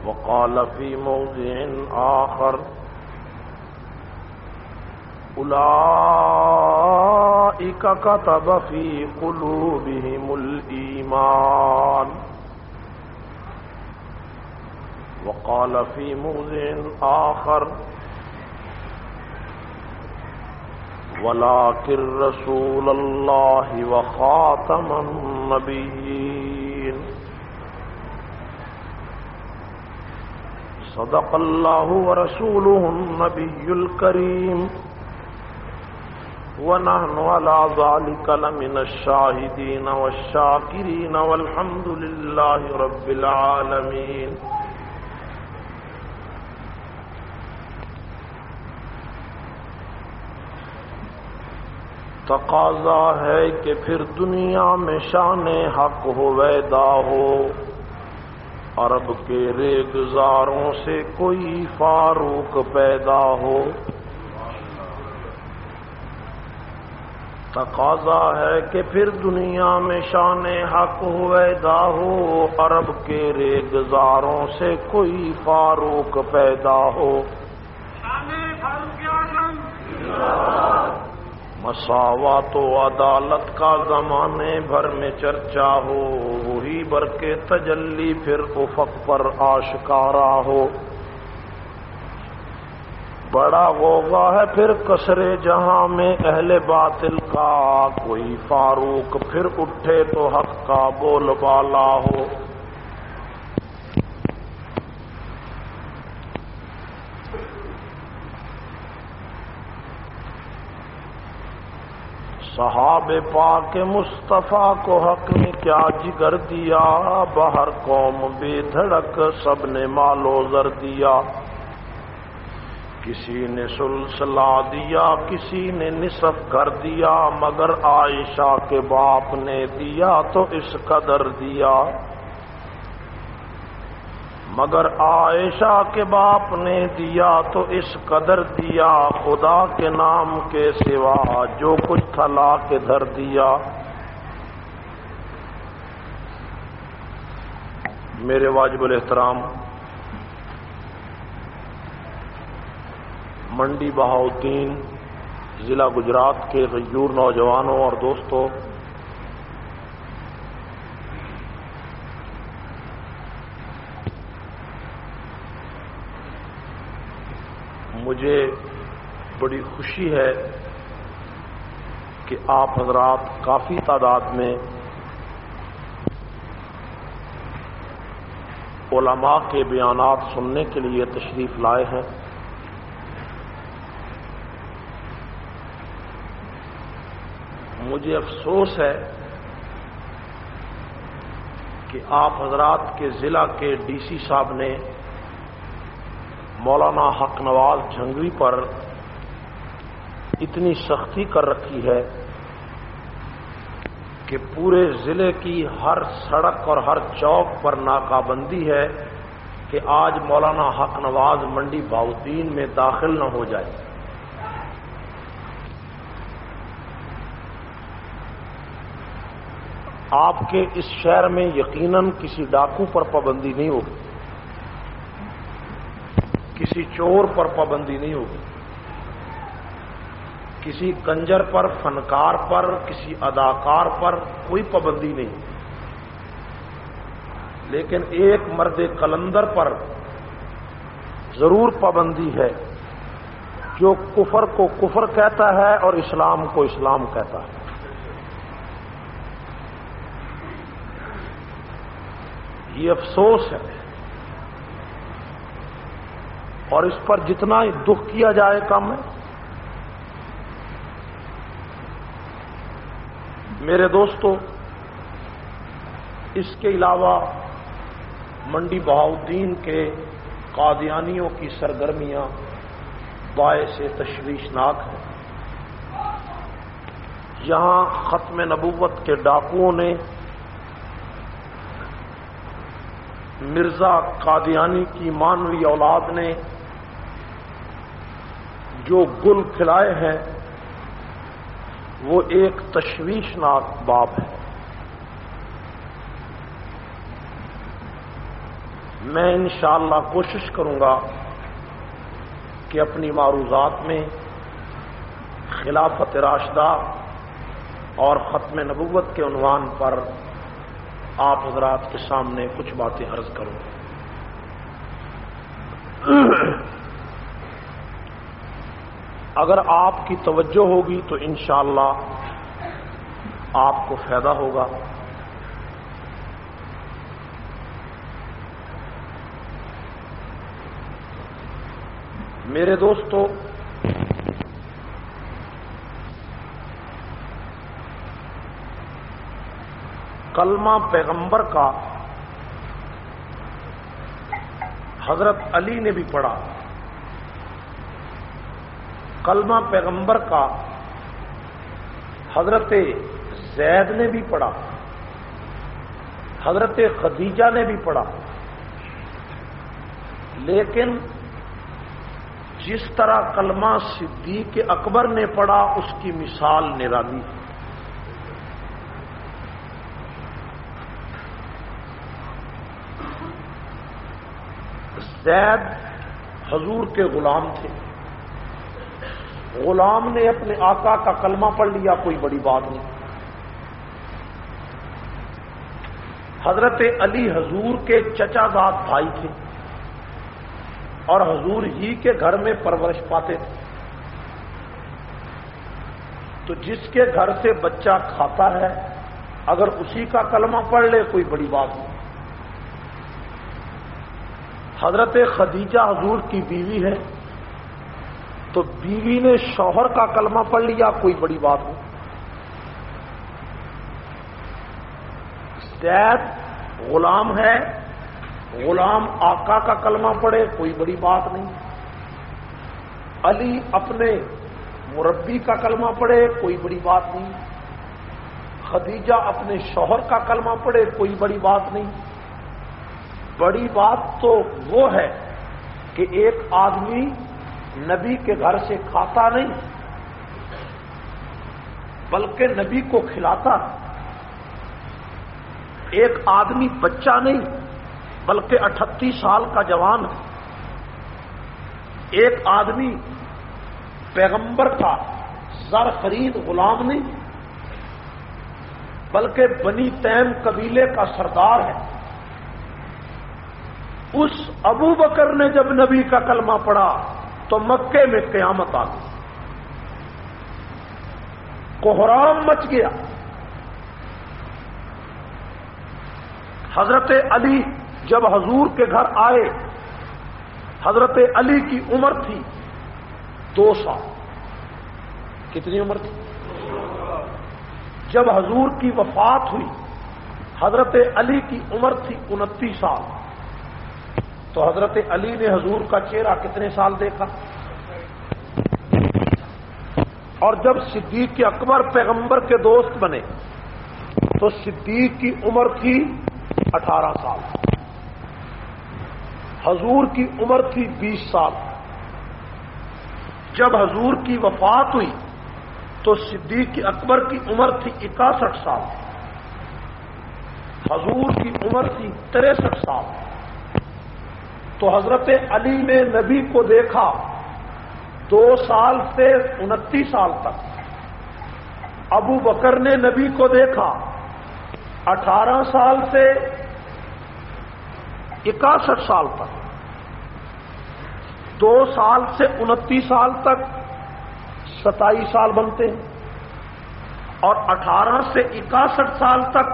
وقال في موضع آخر أولئك كتب في قلوبهم الإيمان وقال في موضع آخر ولكن رسول الله وخاتم النبيين صدق الله ورسوله النبي الكريم ونحن على ذلك لمن الشاهدين والشاكرين والحمد لله رب العالمين. تقاضا ہے کہ پھر دنیا میں شان حق ہو ویدا ہو، عرب کے ریگزاروں سے کوئی فاروق پیدا ہو. تقاضا ہے کہ پھر دنیا میں شان حق ہو ویدا ہو، عرب کے ریگزاروں سے کوئی فاروق پیدا ہو. مساوات و عدالت کا زمانے بھر میں چرچا ہو، وہی بر کے تجلی پھر افق پر آشکارا ہو. بڑا غوغا ہے پھر کسرے جہاں میں اہل باطل کا، کوئی فاروق پھر اٹھے تو حق کا بول بالا ہو. صحابہ پاک مصطفیٰ کو حق نے کیا جگر دیا، باہر قوم بے دھڑک سب نے مال و زر دیا. کسی نے سلسلہ دیا، کسی نے نصف کر دیا، مگر عائشہ کے باپ نے دیا تو اس قدر دیا. مگر عائشہ کے باپ نے دیا تو اس قدر دیا، خدا کے نام کے سوا جو کچھ تھا لا کے دھر دیا. میرے واجب الاحترام منڈی بہاؤدین ضلع گجرات کے غیور نوجوانوں اور دوستوں، مجھے بڑی خوشی ہے کہ آپ حضرات کافی تعداد میں علماء کے بیانات سننے کے لیے تشریف لائے ہیں. مجھے افسوس ہے کہ آپ حضرات کے ضلع کے ڈی سی صاحب نے مولانا حق نواز جھنگوی پر اتنی سختی کر رکھی ہے کہ پورے ضلع کی ہر سڑک اور ہر چوک پر ناکہ بندی ہے کہ آج مولانا حق نواز منڈی بہاؤدین میں داخل نہ ہو جائے. آپ کے اس شہر میں یقیناً کسی ڈاکو پر پابندی نہیں ہوگی، کسی چور پر پابندی نہیں ہوگی، کسی کنجر پر، فنکار پر، کسی اداکار پر کوئی پابندی نہیں. لیکن ایک مرد قلندر پر ضرور پابندی ہے جو کفر کو کفر کہتا ہے اور اسلام کو اسلام کہتا ہے. یہ افسوس ہے اور اس پر جتنا ہی دکھ کیا جائے کم ہے. میرے دوستو، اس کے علاوہ منڈی بہاؤدین کے قادیانیوں کی سرگرمیاں باعث تشویشناک ہیں. یہاں ختم نبوت کے ڈاکوؤں نے مرزا قادیانی کی مانوی اولاد نے جو گل کھلائے ہیں وہ ایک میں انشاءاللہ کوشش کروں گا کہ اپنی معروضات میں خلافت راشدہ اور ختم نبوت کے عنوان پر آپ حضرات کے سامنے کچھ باتیں عرض کروں۔ اگر آپ کی توجہ ہوگی تو انشاءاللہ آپ کو فائدہ ہوگا۔ میرے دوستو، کلمہ پیغمبر کا حضرت علی نے بھی پڑھا، کلمہ پیغمبر کا حضرت زید نے بھی پڑھا، حضرت خدیجہ نے بھی پڑھا، لیکن جس طرح کلمہ صدیق اکبر نے پڑھا اس کی مثال نرالی ہے۔ زید حضور کے غلام تھے، غلام نے اپنے آقا کا کلمہ پڑھ لیا، کوئی بڑی بات نہیں۔ حضرت علی حضور کے چچا زاد بھائی تھے اور حضور ہی کے گھر میں پرورش پاتے تھے، تو جس کے گھر سے بچہ کھاتا ہے اگر اسی کا کلمہ پڑھ لے کوئی بڑی بات نہیں۔ حضرت خدیجہ حضور کی بیوی ہے تو بیوی نے شوہر کا کلمہ پڑھ لیا، کوئی بڑی بات نہیں۔ زید غلام ہے، غلام آقا کا کلمہ پڑھے، کوئی بڑی بات نہیں۔ علی اپنے مربی کا کلمہ پڑھے، کوئی بڑی بات نہیں۔ خدیجہ اپنے شوہر کا کلمہ پڑھے، کوئی بڑی بات نہیں۔ بڑی بات تو وہ ہے کہ ایک آدمی نبی کے گھر سے کھاتا نہیں بلکہ نبی کو کھلاتا، ایک آدمی بچہ نہیں بلکہ 38 سال کا جوان ہے، ایک آدمی پیغمبر کا زر خرید غلام نہیں بلکہ بنی تیم قبیلے کا سردار ہے۔ اس ابو بکر نے جب نبی کا کلمہ پڑھا تو مکے میں قیامت آ گئی، کوہرام مچ گیا۔ حضرت علی جب حضور کے گھر آئے، حضرت علی کی عمر تھی 2 سال۔ کتنی عمر تھی؟ جب حضور کی وفات ہوئی حضرت علی کی عمر تھی 29 سال، تو حضرت علی نے حضور کا چہرہ کتنے سال دیکھا؟ اور جب صدیق اکبر پیغمبر کے دوست بنے تو صدیق کی عمر تھی 18 سال، حضور کی عمر تھی 20 سال۔ جب حضور کی وفات ہوئی تو صدیق اکبر کی عمر تھی 61 سال، حضور کی عمر تھی 63 سال۔ تو حضرت علی نے نبی کو دیکھا 2 سال سے 29 سال تک، ابو بکر نے نبی کو دیکھا 18 سال سے 61 سال تک، 2 سال سے 29 سال تک 27 سال بنتے ہیں، اور 18 سے 61 سال تک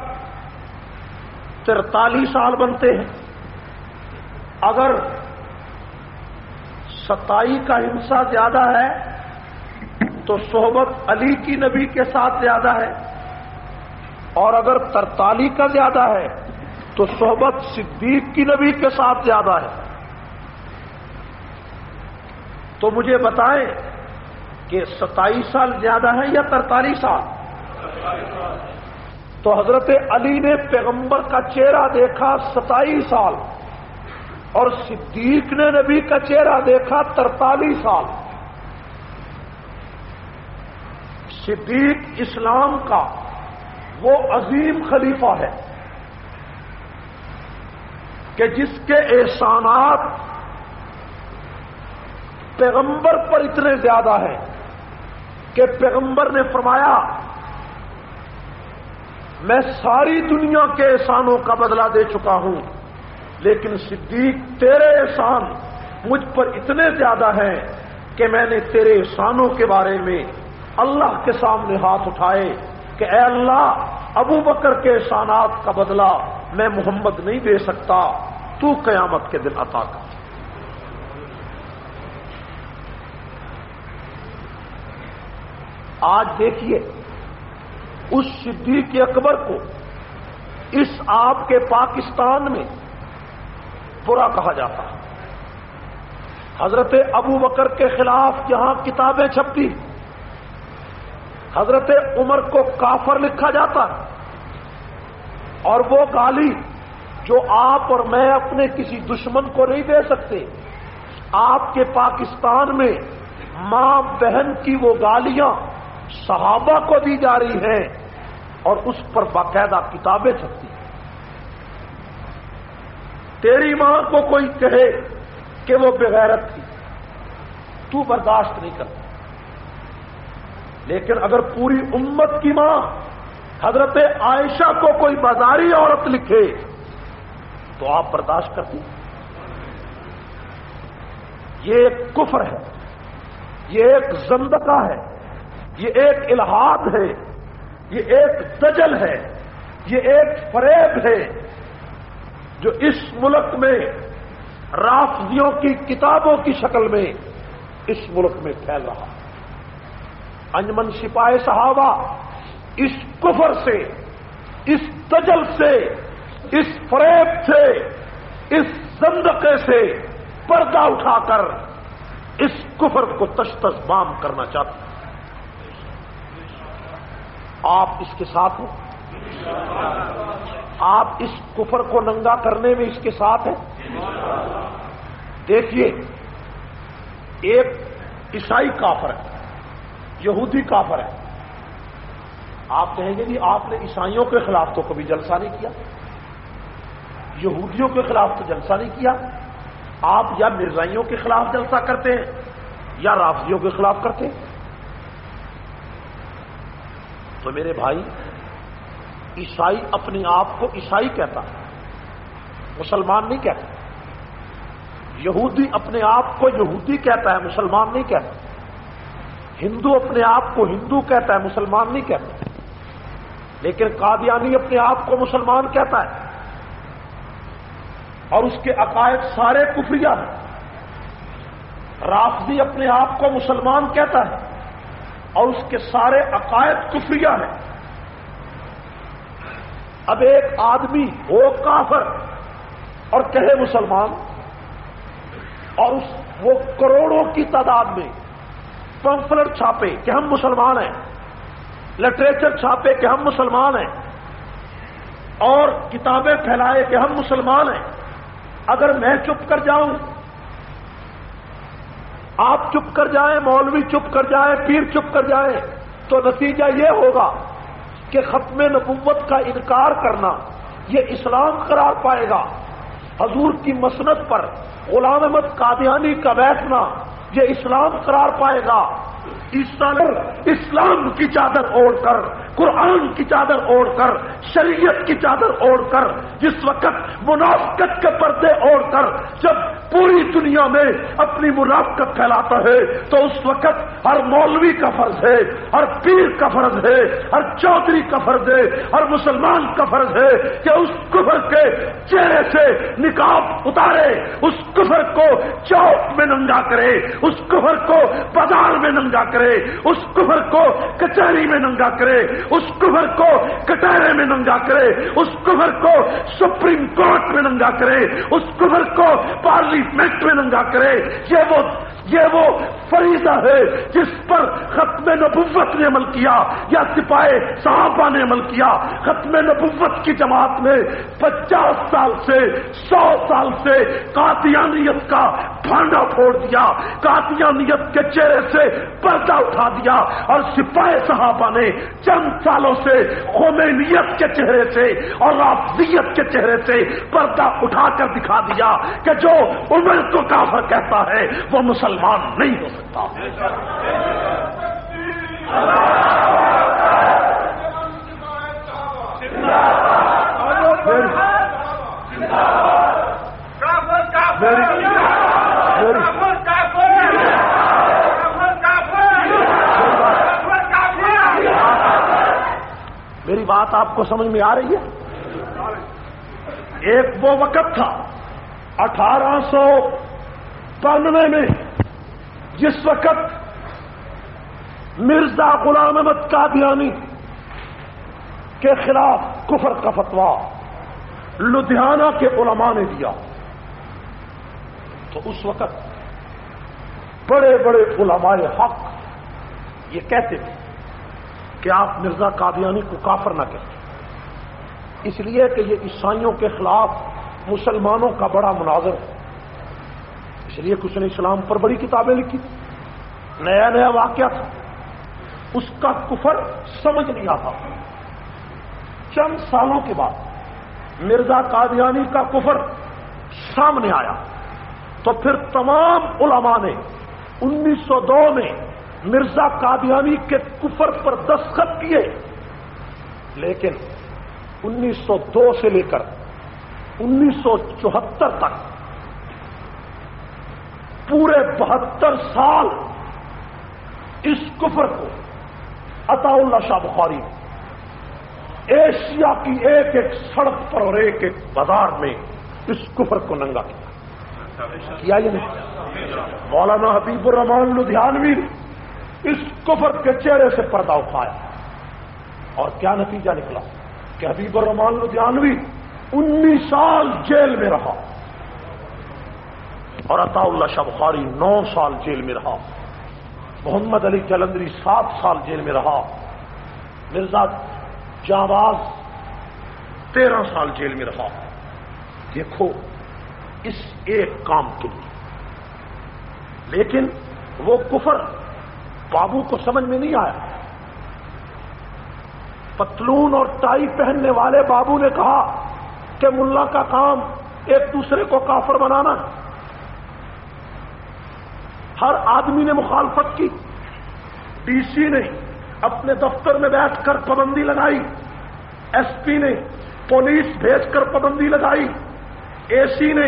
43 سال بنتے ہیں۔ اگر 27 کا حصہ زیادہ ہے تو صحبت علی کی نبی کے ساتھ زیادہ ہے، اور اگر 43 کا زیادہ ہے تو صحبت صدیق کی نبی کے ساتھ زیادہ ہے۔ تو مجھے بتائیں کہ 27 سال زیادہ ہے یا 43 سال؟ تو حضرت علی نے پیغمبر کا چہرہ دیکھا 27 سال، اور صدیق نے نبی کا چہرہ دیکھا 43 سال۔ صدیق اسلام کا وہ عظیم خلیفہ ہے کہ جس کے احسانات پیغمبر پر اتنے زیادہ ہیں کہ پیغمبر نے فرمایا میں ساری دنیا کے احسانوں کا بدلہ دے چکا ہوں، لیکن صدیق تیرے احسان مجھ پر اتنے زیادہ ہیں کہ میں نے تیرے احسانوں کے بارے میں اللہ کے سامنے ہاتھ اٹھائے کہ اے اللہ، ابو بکر کے احسانات کا بدلہ میں محمد نہیں دے سکتا، تو قیامت کے دن عطا کر۔ آج دیکھیے اس صدیق اکبر کو اس آپ کے پاکستان میں برا کہا جاتا ہے۔ حضرت ابو بکر کے خلاف جہاں کتابیں چھپتی، حضرت عمر کو کافر لکھا جاتا ہے، اور وہ گالی جو آپ اور میں اپنے کسی دشمن کو نہیں دے سکتے، آپ کے پاکستان میں ماں بہن کی وہ گالیاں صحابہ کو دی جا رہی ہیں اور اس پر باقاعدہ کتابیں چھپتی ہیں۔ تیری ماں کو کوئی کہے کہ وہ بغیرت تھی، تو برداشت نہیں کرتا، لیکن اگر پوری امت کی ماں حضرت عائشہ کو کوئی بازاری عورت لکھے تو آپ برداشت کرتے ہیں۔ یہ ایک کفر ہے، یہ ایک زندقہ ہے، یہ ایک الحاد ہے، یہ ایک دجل ہے، یہ ایک فریب ہے جو اس ملک میں رافضیوں کی کتابوں کی شکل میں اس ملک میں پھیل رہا ہے۔ انجمن سپاہی صحابہ اس کفر سے، اس دجل سے، اس فریب سے، اس زندقے سے پردہ اٹھا کر اس کفر کو تشتش بام کرنا چاہتے ہیں۔ آپ اس کے ساتھ ہیں؟ آپ اس کفر کو ننگا کرنے میں اس کے ساتھ ہیں؟ دیکھیے، ایک عیسائی کافر ہے، یہودی کافر ہے۔ آپ کہیں گے جی آپ نے عیسائیوں کے خلاف تو کبھی جلسہ نہیں کیا، یہودیوں کے خلاف تو جلسہ نہیں کیا، آپ یا مرزائیوں کے خلاف جلسہ کرتے ہیں یا رافضیوں کے خلاف کرتے ہیں۔ تو میرے بھائی، عیسائی اپنے آپ کو عیسائی کہتا ہے، مسلمان نہیں کہتا۔ یہودی اپنے آپ کو یہودی کہتا ہے، مسلمان نہیں کہتا۔ ہندو اپنے آپ کو ہندو کہتا ہے، مسلمان نہیں کہتا۔ لیکن قادیانی اپنے آپ کو مسلمان کہتا ہے اور اس کے عقائد سارے کفریہ ہیں۔ رافضی اپنے آپ کو مسلمان کہتا ہے اور اس کے سارے عقائد کفریہ ہیں۔ اب ایک آدمی ہو کافر اور کہے مسلمان، اور وہ کروڑوں کی تعداد میں پمفلٹ چھاپے کہ ہم مسلمان ہیں، لٹریچر چھاپے کہ ہم مسلمان ہیں، اور کتابیں پھیلائے کہ ہم مسلمان ہیں۔ اگر میں چپ کر جاؤں، آپ چپ کر جائیں، مولوی چپ کر جائیں، پیر چپ کر جائیں، تو نتیجہ یہ ہوگا کہ ختم نبوت کا انکار کرنا یہ اسلام قرار پائے گا۔ حضور کی مسند پر غلام احمد قادیانی کا بیٹھنا یہ اسلام قرار پائے گا۔ اسلام کی چادر اوڑھ کر، قرآن کی چادر اوڑھ کر، شریعت کی چادر اوڑھ کر، جس وقت منافقت کے پردے اوڑھ کر جب پوری دنیا میں اپنی منافقت پھیلاتا ہے تو اس وقت ہر مولوی کا فرض ہے، ہر پیر کا فرض ہے، ہر چودھری کا فرض ہے، ہر مسلمان کا فرض ہے کہ اس کفر کے چہرے سے نقاب اتارے، اس کفر کو چوک میں ننگا کرے، اس کفر کو بازار میں ننگا کرے، اس کفر کو کچہری میں ننگا کرے، اس کفر کو کٹہرے میں ننگا کرے، اس کفر کو سپریم کورٹ میں ننگا کرے، اس کفر کو پارلیمنٹ پیٹ میں ننگا کرے، یہ وہ فریضہ ہے جس پر ختم نبوت نے عمل کیا یا سپاہی صحابہ نے عمل کیا۔ ختم نبوت کی جماعت نے 50 سال سے 100 سال سے قادیانیت کا بھانڈا پھوڑ دیا، قادیانیت کے چہرے سے پردہ اٹھا دیا، اور سپاہی صحابہ نے چند سالوں سے خمینیت کے چہرے سے اور رافضیت کے چہرے سے پردہ اٹھا کر دکھا دیا کہ جو عمر کو کافر کہتا ہے وہ مسلمان نہیں ہو سکتا۔ میری بات آپ کو سمجھ میں آ رہی ہے؟ ایک وہ وقت تھا 1892 میں جس وقت مرزا غلام احمد قادیانی کے خلاف کفر کا فتویٰ لدھیانہ کے علماء نے دیا، تو اس وقت بڑے بڑے علماء حق یہ کہتے تھے کہ آپ مرزا قادیانی کو کافر نہ کہیں، اس لیے کہ یہ عیسائیوں کے خلاف مسلمانوں کا بڑا مناظر ہے، اس لیے کہ اس نے اسلام پر بڑی کتابیں لکھی، نیا نیا واقعہ تھا، اس کا کفر سمجھ نہیں آتا۔ چند سالوں کے بعد مرزا قادیانی کا کفر سامنے آیا تو پھر تمام علماء نے 1902 میں مرزا قادیانی کے کفر پر دستخط کیے، لیکن 1902 سے لے کر 1974 تک پورے 72 سال اس کفر کو عطا اللہ شاہ بخاری ایشیا کی ایک ایک سڑک پر اور ایک ایک بازار میں اس کفر کو ننگا کیا یہ نہیں؟ مولانا حبیب الرحمان لدھیانوی اس کفر کے چہرے سے پردہ اٹھایا، اور کیا نتیجہ نکلا کہ حبیب الرحمان لدھیانوی 19 سال جیل میں رہا، اور عطا اللہ شاہ بخاری 9 سال جیل میں رہا، محمد علی جلندری 7 سال جیل میں رہا، مرزا جانباز 13 سال جیل میں رہا۔ دیکھو اس ایک کام کے لیے، لیکن وہ کفر بابو کو سمجھ میں نہیں آیا۔ پتلون اور ٹائی پہننے والے بابو نے کہا کہ ملا کا کام ایک دوسرے کو کافر بنانا ہے۔ ہر آدمی نے مخالفت کی، ڈی سی نے اپنے دفتر میں بیٹھ کر پابندی لگائی، ایس پی نے پولیس بھیج کر پابندی لگائی، اے سی نے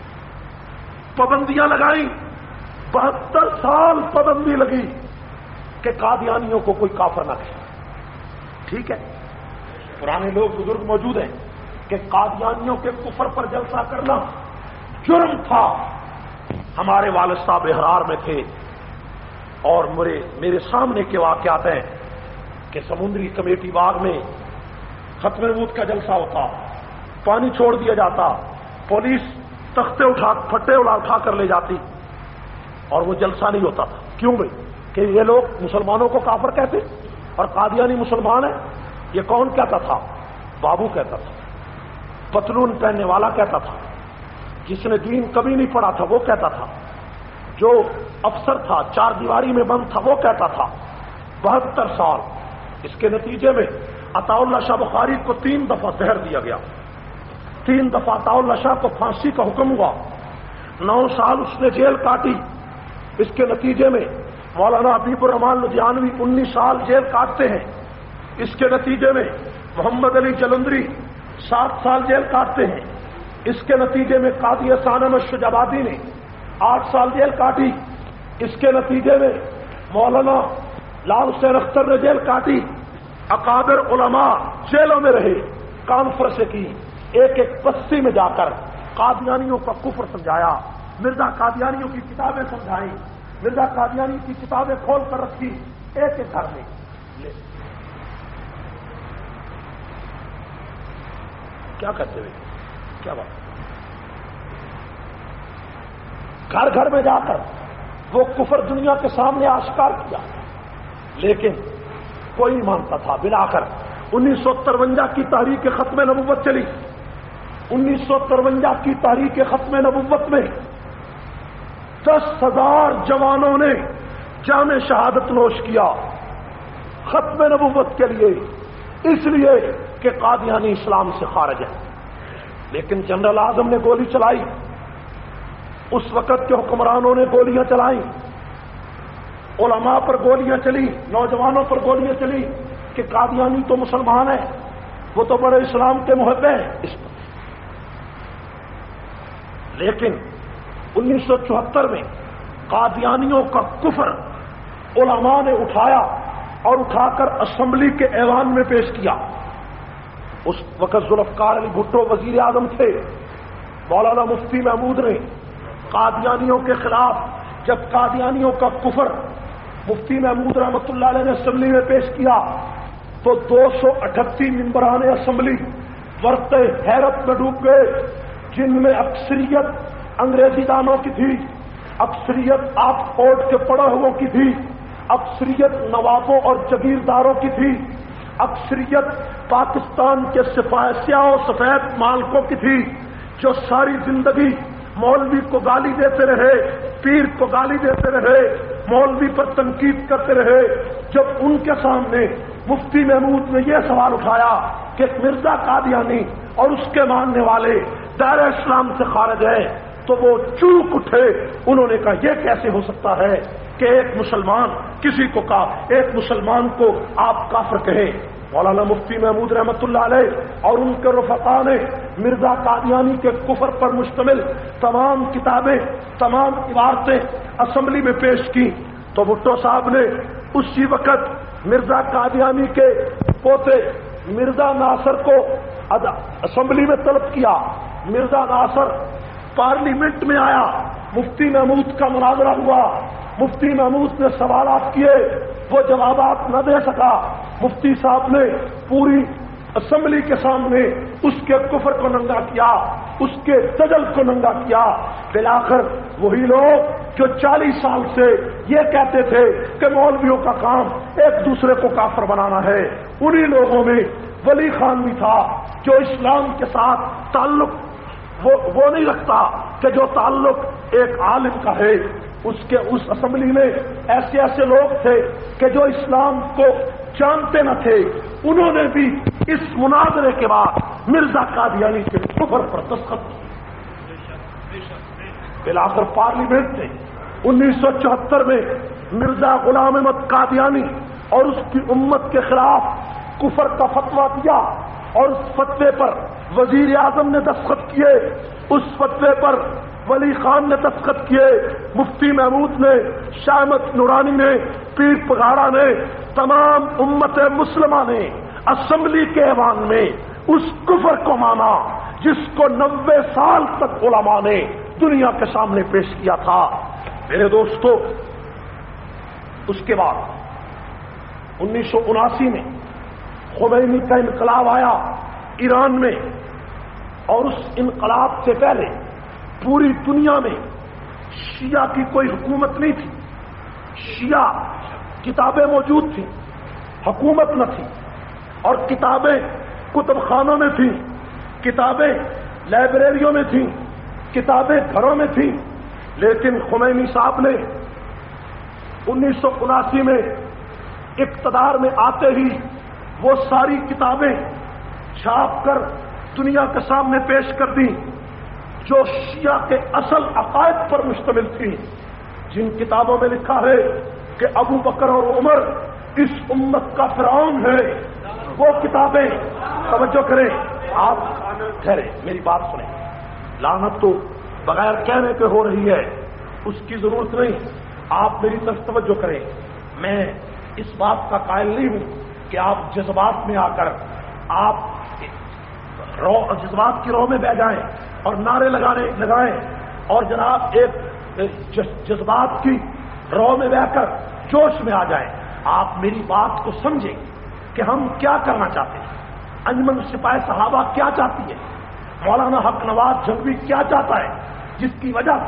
پابندیاں لگائیں، 72 سال پابندی لگی کہ قادیانیوں کو کوئی کافر نہ کہے۔ ٹھیک ہے، پرانے لوگ بزرگ موجود ہیں کہ قادیانیوں کے کفر پر جلسہ کرنا جرم تھا۔ ہمارے والد صاحب احرار میں تھے اور میرے سامنے کے واقعات ہیں کہ سمندری کمیٹی باغ میں ختم نبوت کا جلسہ ہوتا، پانی چھوڑ دیا جاتا، پولیس تختے پھٹے اٹھا کر لے جاتی، اور وہ جلسہ نہیں ہوتا تھا۔ کیوں بھائی؟ کہ یہ لوگ مسلمانوں کو کافر کہتے اور قادیانی مسلمان ہیں۔ یہ کون کہتا تھا؟ بابو کہتا تھا، پتلون پہننے والا کہتا تھا، جس نے دین کبھی نہیں پڑھا تھا وہ کہتا تھا، جو افسر تھا 4 دیواری میں بند تھا وہ کہتا تھا۔ 72 سال اس کے نتیجے میں عطا اللہ شاہ بخاری کو 3 دفعہ زہر دیا گیا، 3 دفعہ عطا اللہ شاہ کو پھانسی کا حکم ہوا، 9 سال اس نے جیل کاٹی۔ اس کے نتیجے میں مولانا حبیب الرحمان لدھیانوی 19 سال جیل کاٹتے ہیں۔ اس کے نتیجے میں محمد علی جلندری 7 سال جیل کاٹتے ہیں۔ اس کے نتیجے میں قاضی احسان احمد شجابادی نے 8 سال جیل کاٹی۔ اس کے نتیجے میں مولانا لال حسین اختر نے جیل کاٹی۔ اکابر علماء جیلوں میں رہے، کانفرنسیں کی، ایک ایک بستی میں جا کر قادیانیوں کا کفر سمجھایا، مرزا قادیانیوں کی کتابیں سمجھائیں، مرزا قادیانی کی کتابیں کھول کر رکھی ایک ایک گھر میں۔ کیا کرتے ہوئے؟ کیا بات؟ گھر گھر میں جا کر وہ کفر دنیا کے سامنے آشکار کیا، لیکن کوئی نہیں مانتا تھا۔ بلاخر 1953 کی تحریک ختم نبوت چلی۔ 1953 کی تحریک ختم نبوت میں 10,000 جوانوں نے جام شہادت نوش کیا ختم نبوت کے لیے، اس لیے کہ قادیانی اسلام سے خارج ہے۔ لیکن جنرل اعظم نے گولی چلائی، اس وقت کے حکمرانوں نے گولیاں چلائیں، علماء پر گولیاں چلی، نوجوانوں پر گولیاں چلی کہ قادیانی تو مسلمان ہیں، وہ تو بڑے اسلام کے محب ہیں اس پر۔ لیکن 1974 میں قادیانیوں کا کفر علماء نے اٹھایا اور اٹھا کر اسمبلی کے ایوان میں پیش کیا۔ اس وقت ذوالفقار علی بھٹو وزیر اعظم تھے، مولانا مفتی محمود نے قادیانیوں کے خلاف جب قادیانیوں کا کفر مفتی محمود رحمۃ اللہ علیہ نے اسمبلی میں پیش کیا تو 238 ممبران اسمبلی ورطے حیرت میں ڈوب گئے، جن میں اکثریت انگریزی دانوں کی تھی، اکثریت آکسفورڈ کے پڑھے ہوئوں کی تھی، اکثریت نوابوں اور جگیرداروں کی تھی، اکثریت پاکستان کے سیاہ و سفید مالکوں کی تھی، جو ساری زندگی مولوی کو گالی دیتے رہے، پیر کو گالی دیتے رہے، مولوی پر تنقید کرتے رہے۔ جب ان کے سامنے مفتی محمود نے یہ سوال اٹھایا کہ مرزا قادیانی اور اس کے ماننے والے دائرہ اسلام سے خارج ہیں تو وہ چوک اٹھے۔ انہوں نے کہا یہ کیسے ہو سکتا ہے کہ ایک مسلمان کسی کو کہا، ایک مسلمان کو آپ کافر کہیں۔ مولانا مفتی محمود رحمۃ اللہ علیہ اور ان کے رفقا نے مرزا قادیانی کے کفر پر مشتمل تمام کتابیں، تمام عبارتیں اسمبلی میں پیش کی تو بھٹو صاحب نے اسی وقت مرزا قادیانی کے پوتے مرزا ناصر کو اسمبلی میں طلب کیا۔ مرزا ناصر پارلیمنٹ میں آیا، مفتی محمود کا مناظرہ ہوا، مفتی محمود نے سوالات کیے، وہ جوابات نہ دے سکا۔ مفتی صاحب نے پوری اسمبلی کے سامنے اس کے کفر کو ننگا کیا، اس کے دجل کو ننگا کیا۔ بالآخر وہی لوگ جو 40 سال سے یہ کہتے تھے کہ مولویوں کا کام ایک دوسرے کو کافر بنانا ہے، انہی لوگوں میں ولی خان بھی تھا جو اسلام کے ساتھ تعلق وہ نہیں رکھتا کہ جو تعلق ایک عالم کا ہے۔ اس اسمبلی میں ایسے ایسے لوگ تھے کہ جو اسلام کو جانتے نہ تھے، انہوں نے بھی اس مناظرے کے بعد مرزا قادیانی کے کفر پر دستخط کی۔ بالآخر پارلیمنٹ نے 1974 میں مرزا غلام احمد قادیانی اور اس کی امت کے خلاف کفر کا فتویٰ دیا اور اس فتوے پر وزیر اعظم نے دستخط کیے، اس فتوے پر ولی خان نے دستخط کیے، مفتی محمود نے، شاہ احمد نورانی نے، پیر پگاڑا نے، تمام امت مسلمہ نے اسمبلی کے ایوان میں اس کفر کو مانا جس کو 90 سال تک علماء نے دنیا کے سامنے پیش کیا تھا۔ میرے دوستو، اس کے بعد 1979 میں خمینی کا انقلاب آیا ایران میں، اور اس انقلاب سے پہلے پوری دنیا میں شیعہ کی کوئی حکومت نہیں تھی۔ شیعہ کتابیں موجود تھیں، حکومت نہ تھی، اور کتابیں کتب خانوں میں تھیں، کتابیں لائبریریوں میں تھیں، کتابیں گھروں میں تھیں۔ لیکن خمینی صاحب نے 1979 میں اقتدار میں آتے ہی وہ ساری کتابیں چھاپ کر دنیا کے سامنے پیش کر دی جو شیعہ کے اصل عقائد پر مشتمل تھی، جن کتابوں میں لکھا ہے کہ ابو بکر اور عمر اس امت کا فرعون ہے۔ وہ کتابیں، توجہ کریں، آپ ٹھہرے میری بات سنیں، لعنت تو بغیر کہنے کے ہو رہی ہے، اس کی ضرورت نہیں، آپ میری طرف توجہ کریں۔ میں اس بات کا قائل نہیں ہوں کہ آپ جذبات میں آ کر آپ جذبات کی رو میں بہ جائیں اور نعرے لگائیں اور جناب ایک جذبات کی رو میں بہ کر جوش میں آ جائیں۔ آپ میری بات کو سمجھیں کہ ہم کیا کرنا چاہتے ہیں، انجمن سپاہی صحابہ کیا چاہتی ہے، مولانا حق نواز جھنگوی کیا چاہتا ہے، جس کی وجہ سے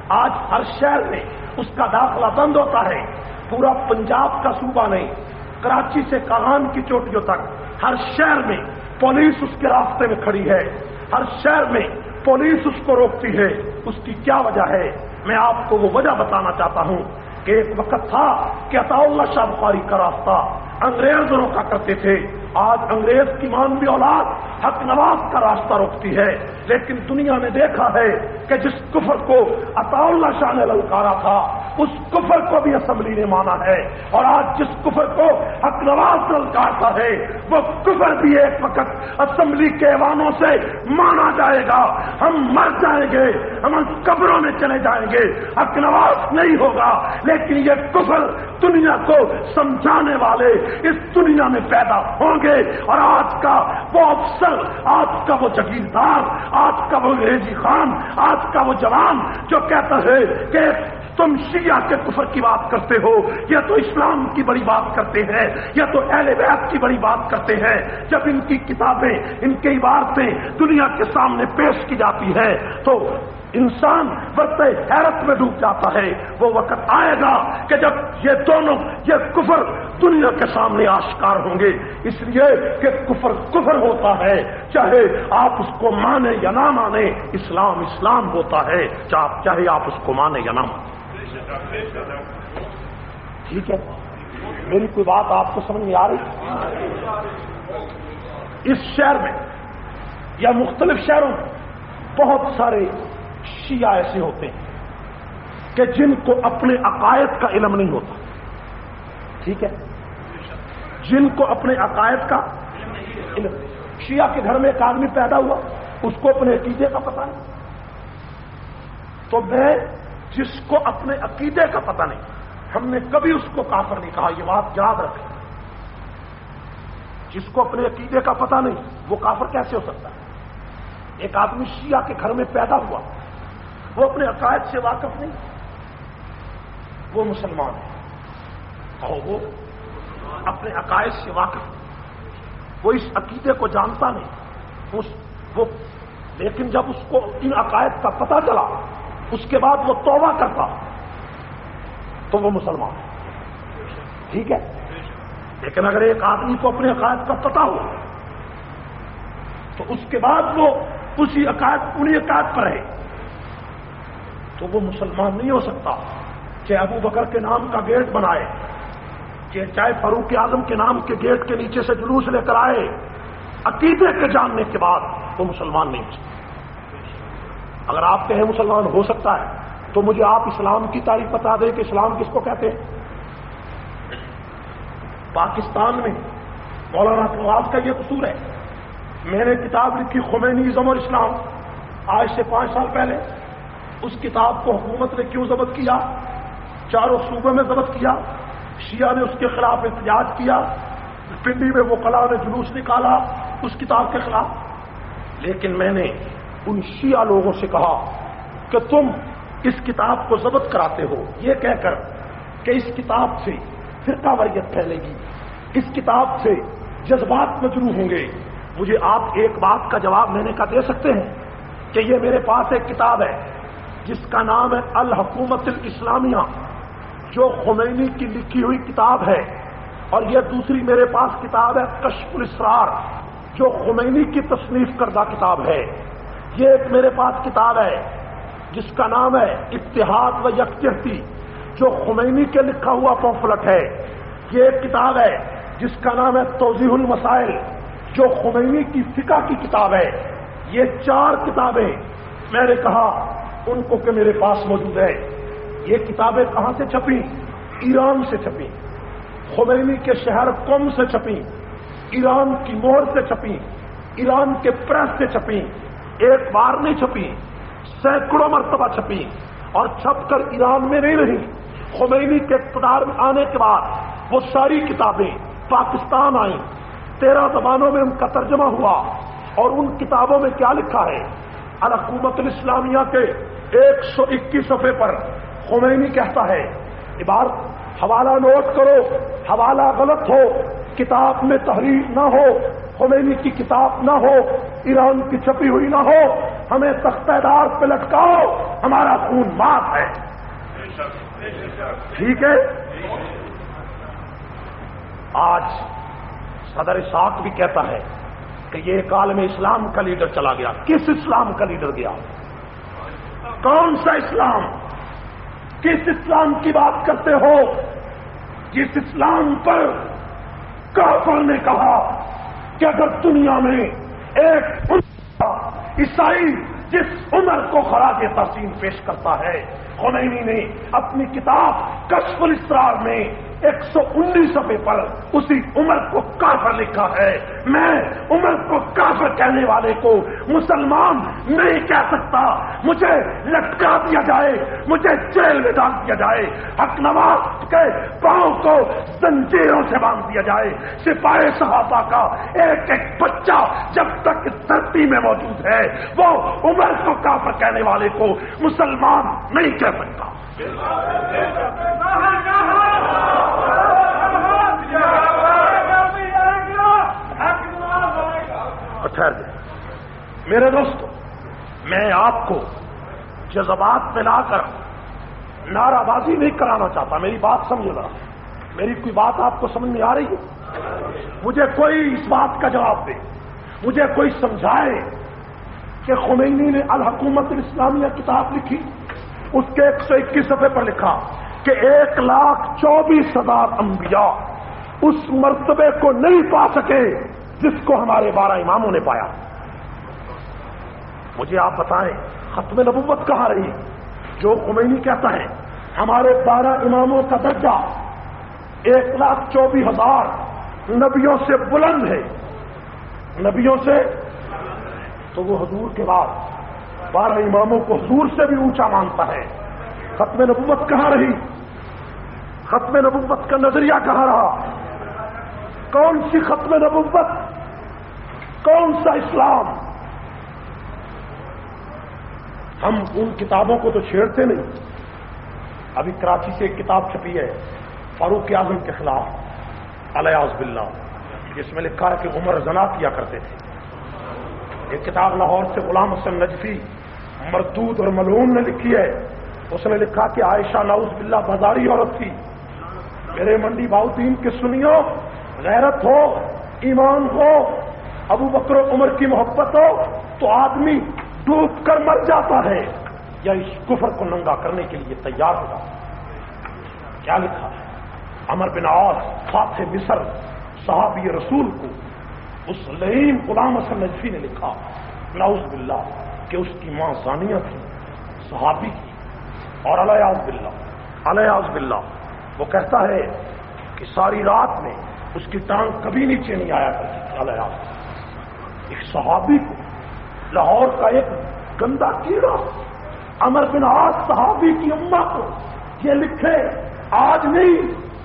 آج ہر شہر میں اس کا داخلہ بند ہوتا ہے. پورا پنجاب کا صوبہ نہیں، کراچی سے کاغان کی چوٹیوں تک ہر شہر میں پولیس اس کے راستے میں کھڑی ہے، ہر شہر میں پولیس اس کو روکتی ہے. اس کی کیا وجہ ہے؟ میں آپ کو وہ وجہ بتانا چاہتا ہوں کہ ایک وقت تھا کہ عطا اللہ شاہ بخاری کا راستہ انگریز روکا کرتے تھے. آج انگریز کی مانوی اولاد حق نواز کا راستہ روکتی ہے. لیکن دنیا نے دیکھا ہے کہ جس کفر کو عطا اللہ شاہ نے للکارا تھا اس کفر کو بھی اسمبلی نے مانا ہے، اور آج جس کفر کو حق نواز للکارتا ہے وہ کفر بھی ایک وقت اسمبلی کے ایوانوں سے مانا جائے گا. ہم مر جائیں گے، ہم قبروں میں چلے جائیں گے، حق نواز نہیں ہوگا، لیکن یہ کفر دنیا کو سمجھانے والے اس دنیا میں پیدا ہوں گے. اور آج کا وہ افسر، آج کا وہ جگیردار، آج کا وہ انگریزی خان، آج کا وہ جوان جو کہتا ہے کہ تم شیعہ کے کفر کی بات کرتے ہو، یا تو اسلام کی بڑی بات کرتے ہیں یا تو اہل بیت کی بڑی بات کرتے ہیں، جب ان کی کتابیں، ان کی عبارتیں دنیا کے سامنے پیش کی جاتی ہیں تو انسان ورطہ حیرت میں ڈوب جاتا ہے. وہ وقت آئے گا کہ جب یہ دونوں، یہ کفر دنیا کے سامنے آشکار ہوں گے. اس لیے کہ کفر کفر ہوتا ہے، چاہے آپ اس کو مانیں یا نہ مانیں. اسلام اسلام ہوتا ہے، چاہے آپ اس کو مانیں یا نہ مانیں. ٹھیک ہے، میری کوئی بات آپ کو سمجھ میں آ رہی؟ اس شہر میں یا مختلف شہروں میں بہت سارے شیعہ ایسے ہوتے ہیں کہ جن کو اپنے عقائد کا علم نہیں ہوتا. ٹھیک ہے، جن کو اپنے عقائد کا علم. شیعہ کے گھر میں ایک آدمی پیدا ہوا، اس کو اپنے عقیدے کا پتہ نہیں. تو میں جس کو اپنے عقیدے کا پتہ نہیں، ہم نے کبھی اس کو کافر نہیں کہا. یہ بات یاد رکھیں. جس کو اپنے عقیدے کا پتہ نہیں وہ کافر کیسے ہو سکتا ہے؟ ایک آدمی شیعہ کے گھر میں پیدا ہوا، وہ اپنے عقائد سے واقف نہیں، وہ مسلمان ہے. کہو وہ اپنے عقائد سے واقف نہیں، وہ اس عقیدے کو جانتا نہیں. لیکن جب اس کو ان عقائد کا پتہ چلا، اس کے بعد وہ توبہ کرتا تو وہ مسلمان ہے. ٹھیک ہے، لیکن اگر ایک آدمی کو اپنے عقائد کا پتہ ہو تو اس کے بعد وہ انہی عقائد پر ہے تو وہ مسلمان نہیں ہو سکتا. چاہے ابو بکر کے نام کا گیٹ بنائے، چاہے فاروق اعظم کے نام کے گیٹ کے نیچے سے جلوس لے کر آئے، عقیدے کے جاننے کے بعد وہ مسلمان نہیں ہو سکتا. اگر آپ کہیں مسلمان ہو سکتا ہے تو مجھے آپ اسلام کی تعریف بتا دیں کہ اسلام کس کو کہتے ہیں. پاکستان میں مولانا نواز کا یہ قصور ہے. میں نے کتاب لکھی خمینیزم اور اسلام، آج سے 5 سال پہلے. اس کتاب کو حکومت نے کیوں ضبط کیا؟ چاروں صوبوں میں ضبط کیا. شیعہ نے اس کے خلاف احتجاج کیا، پنڈی میں وہ قلعہ نے جلوس نکالا اس کتاب کے خلاف. لیکن میں نے ان شیعہ لوگوں سے کہا کہ تم اس کتاب کو ضبط کراتے ہو یہ کہہ کر کہ اس کتاب سے فرقہ واریت پھیلے گی، اس کتاب سے جذبات مجروح ہوں گے. مجھے آپ ایک بات کا جواب میں نے کہا دے سکتے ہیں کہ یہ میرے پاس ایک کتاب ہے جس کا نام ہے الحکومت الاسلامیہ، جو خمینی کی لکھی ہوئی کتاب ہے، اور یہ دوسری میرے پاس کتاب ہے کشف الاسرار، جو خمینی کی تصنیف کردہ کتاب ہے. یہ ایک میرے پاس کتاب ہے جس کا نام ہے اتحاد و یکجہتی، جو خمینی کے لکھا ہوا پمفلٹ ہے. یہ ایک کتاب ہے جس کا نام ہے توضیح المسائل، جو خمینی کی فقہ کی کتاب ہے. یہ 4 کتابیں میں نے کہا ان کو کہ میرے پاس موجود ہے. یہ کتابیں کہاں سے چھپیں؟ ایران سے چھپیں، خمینی کے شہر قم سے چھپیں، ایران کی مہر سے چھپیں، ایران کے پریس سے چھپیں. ایک بار نہیں چھپیں، سینکڑوں مرتبہ چھپیں، اور چھپ کر ایران میں نہیں رہی. خمینی کے اقتدار میں آنے کے بعد وہ ساری کتابیں پاکستان آئیں، 13 زبانوں میں ان کا ترجمہ ہوا. اور ان کتابوں میں کیا لکھا ہے؟ الحکومت الاسلامیہ کے 121 صفحے پر خمینی کہتا ہے، عبارت حوالہ نوٹ کرو، حوالہ غلط ہو، کتاب میں تحریر نہ ہو، خمینی کی کتاب نہ ہو، ایران کی چھپی ہوئی نہ ہو، ہمیں تختہ دار پہ لٹکاؤ، ہمارا خون معاف ہے۔ ٹھیک ہے؟ آج صدر اسحاق بھی کہتا ہے کہ یہ ایک عالم اسلام کا لیڈر چلا گیا۔ کس اسلام کا لیڈر گیا؟ کون سا اسلام؟ کس اسلام کی بات کرتے ہو؟ جس اسلام پر کافر نے کہا کہ اگر دنیا میں ایک عیسائی جس عمر کو خراج تحسین پیش کرتا ہے، خمینی نے اپنی کتاب کشف الاسرار میں 119 صفحے پر اسی عمر کو کافر لکھا ہے۔ میں عمر کو کافر کہنے والے کو مسلمان نہیں کہہ سکتا۔ مجھے لٹکا دیا جائے، مجھے جیل میں ڈال دیا جائے، حق نواز کے پاؤں کو زنجیروں سے باندھ دیا جائے، سپاہی صحابہ کا ایک ایک بچہ جب تک اس دھرتی میں موجود ہے وہ عمر کو کافر کہنے والے کو مسلمان نہیں کہہ سکتا۔ ٹھہر جائے میرے دوستو، میں آپ کو جذبات میں لا کر نعرہ بازی نہیں کرانا چاہتا، میری بات سمجھے گا۔ میری کوئی بات آپ کو سمجھ میں آ رہی ہے؟ مجھے کوئی اس بات کا جواب دے، مجھے کوئی سمجھائے کہ خمینی نے الحکومت الاسلامیہ کتاب لکھی، اس کے 121 صفحے پر لکھا کہ 1,24,000 انبیاء اس مرتبے کو نہیں پا سکے جس کو ہمارے 12 اماموں نے پایا۔ مجھے آپ بتائیں ختم نبوت کہاں رہی؟ جو خمینی کہتا ہے ہمارے 12 اماموں کا درجہ 1,24,000 نبیوں سے بلند ہے، نبیوں سے، تو وہ حضور کے بعد 12 اماموں کو حضور سے بھی اونچا مانتا ہے۔ ختم نبوت کہاں رہی؟ ختم نبوت کا نظریہ کہاں رہا؟ کون سی ختم نبوت؟ کون سا اسلام؟ ہم ان کتابوں کو تو چھیڑتے نہیں۔ ابھی کراچی سے ایک کتاب چھپی ہے فاروق اعظم کے خلاف الیاذ باللہ، جس میں لکھا ہے کہ عمر زنا کیا کرتے تھے۔ ایک کتاب لاہور سے غلام حسن نجفی مردود اور ملعون نے لکھی ہے، اس نے لکھا کہ عائشہ نعوذ باللہ بازاری عورت تھی۔ میرے منڈی باؤدین کے سنیو، غیرت ہو، ایمان ہو، ابو بکر و عمر کی محبت ہو تو آدمی ڈوب کر مر جاتا ہے یا اس کفر کو ننگا کرنے کے لیے تیار ہوگا۔ کیا لکھا ہے؟ عمر بن عاص فاتح مصر صحابی رسول کو اس لعین غلام حسن نجفی نے لکھا نعوذ باللہ کہ اس کی ماں زانیہ تھی، صحابی کی، اور الیاذ باللہ وہ کہتا ہے کہ ساری رات میں اس کی ٹانگ کبھی نیچے نہیں آیا کرتی تھی۔ الیاذ ایک صحابی کو، لاہور کا ایک گندا کیڑا عمر بن عاص صحابی کی امہ کو یہ لکھے، آج نہیں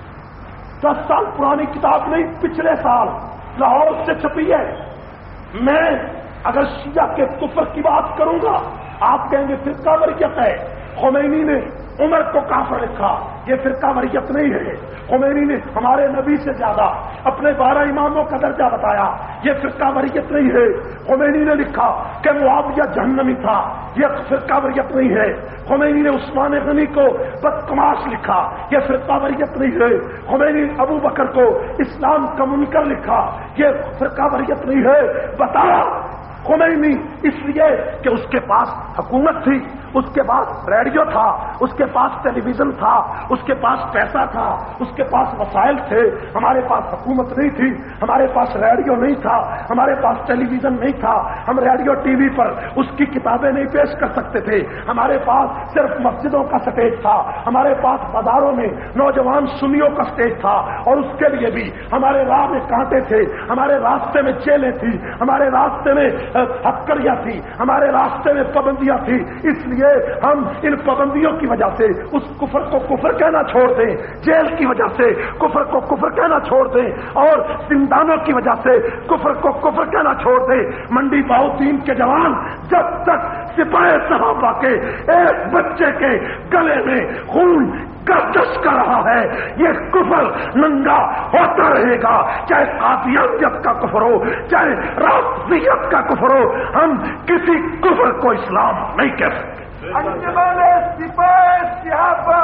10 سال پرانی کتاب نہیں، پچھلے سال لاہور سے چھپی ہے۔ میں اگر شیعہ کے کفر کی بات کروں گا آپ کہیں گے فرقہ وریت ہے۔ خمینی نے عمر کو کافر لکھا، یہ فرقہ وریت نہیں ہے۔ خمینی نے ہمارے نبی سے زیادہ اپنے 12 اماموں کا درجہ بتایا، یہ فرقہ وریت نہیں ہے۔ خمینی نے لکھا کہ معاویہ جہنمی تھا، یہ فرقہ وریت نہیں ہے۔ خمینی نے عثمان غنی کو بدتماش لکھا، یہ فرقہ وریت نہیں ہے۔ خمینی نے ابو بکر کو اسلام کا منکر لکھا، یہ فرقہ وریت نہیں ہے۔ بتا خمینی اس لیے کہ اس کے پاس حکومت تھی، اس کے پاس ریڈیو تھا، اس کے پاس ٹیلی ویژن تھا، اس کے پاس پیسہ تھا، اس کے پاس وسائل تھے۔ ہمارے پاس حکومت نہیں تھی، ہمارے پاس ریڈیو نہیں تھا، ہمارے پاس ٹیلی ویژن نہیں تھا، ہم ریڈیو ٹی وی پر اس کی کتابیں نہیں پیش کر سکتے تھے۔ ہمارے پاس صرف مسجدوں کا سٹیج تھا، ہمارے پاس بازاروں میں نوجوان سنیوں کا سٹیج تھا، اور اس کے لیے بھی ہمارے راہ میں کانٹے تھے، ہمارے راستے میں جیلیں تھی، ہمارے راستے میں ہتکڑیاں تھی، ہمارے راستے میں پابندیاں تھی۔ اس لیے ہم ان پابندیوں کی وجہ سے اس کفر کو کفر کہنا چھوڑ دیں، جیل کی وجہ سے کفر کو کفر کہنا چھوڑ دیں، اور زندانوں کی وجہ سے کفر کو کفر کہنا چھوڑ دیں۔ منڈی باؤدین کے جوان جب تک سپاہی صحابہ کے ایک بچے کے گلے میں خون گردش کر رہا ہے، یہ کفر ننگا ہوتا رہے گا، چاہے قادیانیت کا کفر ہو، چاہے رافضیت کا کفر ہو، ہم کسی کفر کو اسلام نہیں کہہ سکتے۔ انجمن سپاہ صحابہ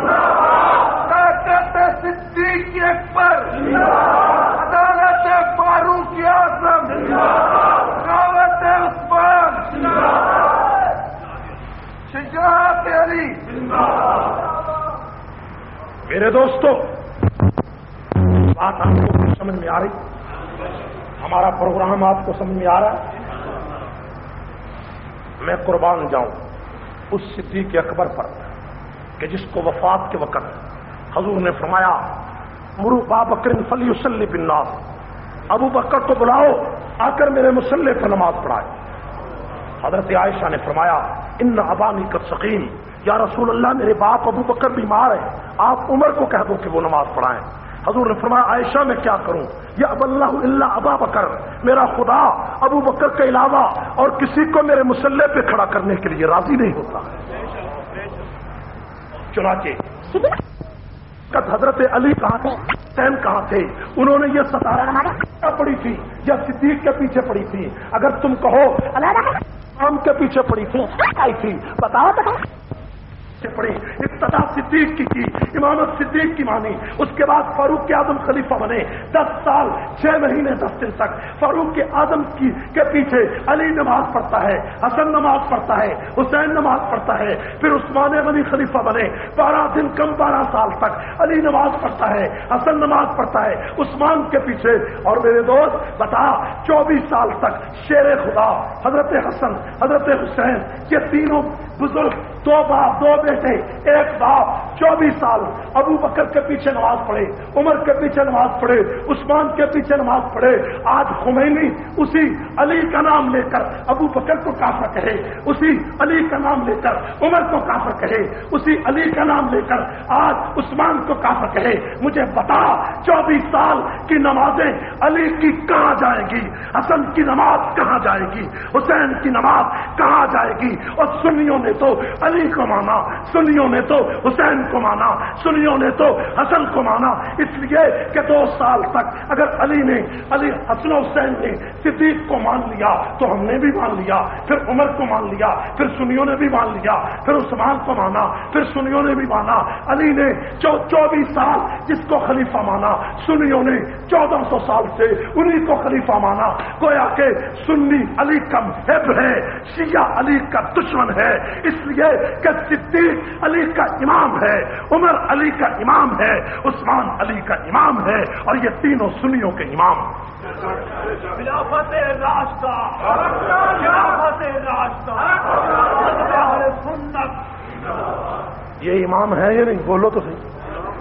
طاقت صدیق اکبر، عدالت فاروق اعظم، دعوت عثمان، شجاعت علی۔ میرے دوستو، بات آپ کو سمجھ میں آ رہی؟ ہمارا پروگرام آپ کو سمجھ میں آ رہا ہے؟ میں قربان جاؤں اس صدیق اکبر پر کہ جس کو وفات کے وقت حضور نے فرمایا مرو ابا بکر فلیصلی بالناس، ابو بکر کو بلاؤ آ کر میرے مصلی پر نماز پڑھائے۔ حضرت عائشہ نے فرمایا ان ابانی قد سقیم، یا رسول اللہ میرے باپ ابو بکر بیمار ہیں، آپ عمر کو کہہ دو کہ وہ نماز پڑھائیں۔ حضور نے فرمایا عائشہ میں کیا کروں، یا اب اللہ الا ابا بکر، میرا خدا ابو بکر کے علاوہ اور کسی کو میرے مصلی پہ کھڑا کرنے کے لیے راضی نہیں ہوتا۔ چنانچہ حضرت علی کہاں تھے، حسین کہاں تھے، انہوں نے یہ 17 پڑی تھی یا صدیق کے پیچھے پڑی تھی؟ اگر تم کہو امام کے پیچھے پڑی تھی آئی تھی، بتاؤ تو پڑی ابتدا صدیق کی امامت صدیق کی مانی، اس کے بعد فاروق اعظم خلیفہ بنے، 10 سال 6 مہینے 10 دن تک فاروق اعظم کے پیچھے علی نماز پڑھتا ہے، حسن نماز پڑھتا ہے، حسین نماز پڑھتا ہے، پھر عثمان غنی خلیفہ بنے، 12 دن کم 12 سال تک علی نماز پڑھتا ہے، حسن نماز پڑھتا ہے عثمان کے پیچھے، اور میرے دوست بتا 24 سال تک شیر خدا حضرت حسن حضرت حسین یہ تینوں بزرگ، 2 باپ 2 بیٹے 1 باپ، 24 سال ابو بکر کے پیچھے نماز پڑھے، عمر کے پیچھے نماز پڑھے، عثمان کے پیچھے نماز پڑھے۔ آج خمینی اسی علی کا نام لے کر ابو بکر کو کافر کہے، اسی علی کا نام لے کر عمر کو کافر کہے، اسی علی کا نام لے کر آج عثمان کو کافر کہے۔ مجھے بتا 24 سال کی نمازیں علی کی کہاں جائے گی، حسن کی نماز کہاں جائے گی، حسین کی نماز کہاں جائے گی؟ اور سنیوں نے تو علی کو مانا، سنیوں نے تو حسین کو مانا، سنیوں نے تو حسن کو مانا، اس لیے کہ 2 سال تک اگر علی حسن حسین نے صدیق کو مان لیا تو ہم نے بھی مان لیا، پھر عمر کو مان لیا، پھر سنیوں نے بھی مان لیا، پھر عثمان کو مانا، پھر سنیوں نے بھی مانا۔ علی نے 24 سال جس کو خلیفہ مانا، سنیوں نے 1400 سال سے انہی کو خلیفہ مانا۔ گویا کہ سنی علی کا محب ہے، شیعہ علی کا دشمن ہے، اس لیے کہ صدیق علی کا امام ہے، عمر علی کا امام ہے، عثمان علی کا امام ہے، اور یہ تینوں سنیوں کے امام۔ خلافت راشدہ، خلافت راشدہ، اہل سنت، یہ امام ہے یا نہیں؟ بولو تو صحیح۔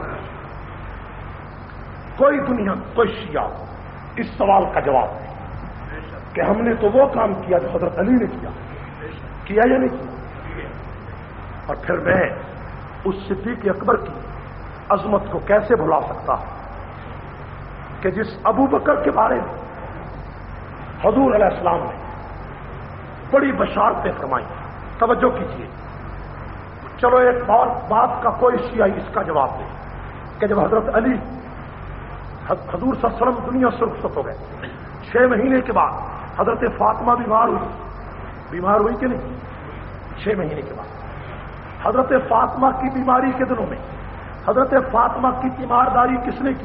کوئی دنیا کوئی شیعہ اس سوال کا جواب دے کہ ہم نے تو وہ کام کیا جو حضرت علی نے کیا یا نہیں کیا؟ اور پھر میں اس صدیق اکبر کی عظمت کو کیسے بھلا سکتا ہوں کہ جس ابو بکر کے بارے میں حضور علیہ السلام نے بڑی بشارتیں فرمائی۔ توجہ کیجیے، چلو ایک بات کا کوئی شیعہ اس کا جواب دے کہ جب حضرت علی حضور صلی اللہ علیہ وسلم دنیا سے رخصت ہو گئے، 6 مہینے کے بعد حضرت فاطمہ بیمار ہوئی کہ نہیں؟ 6 مہینے کے بعد حضرت فاطمہ کی بیماری کے دنوں میں حضرت فاطمہ کی تیمارداری کس نے کی؟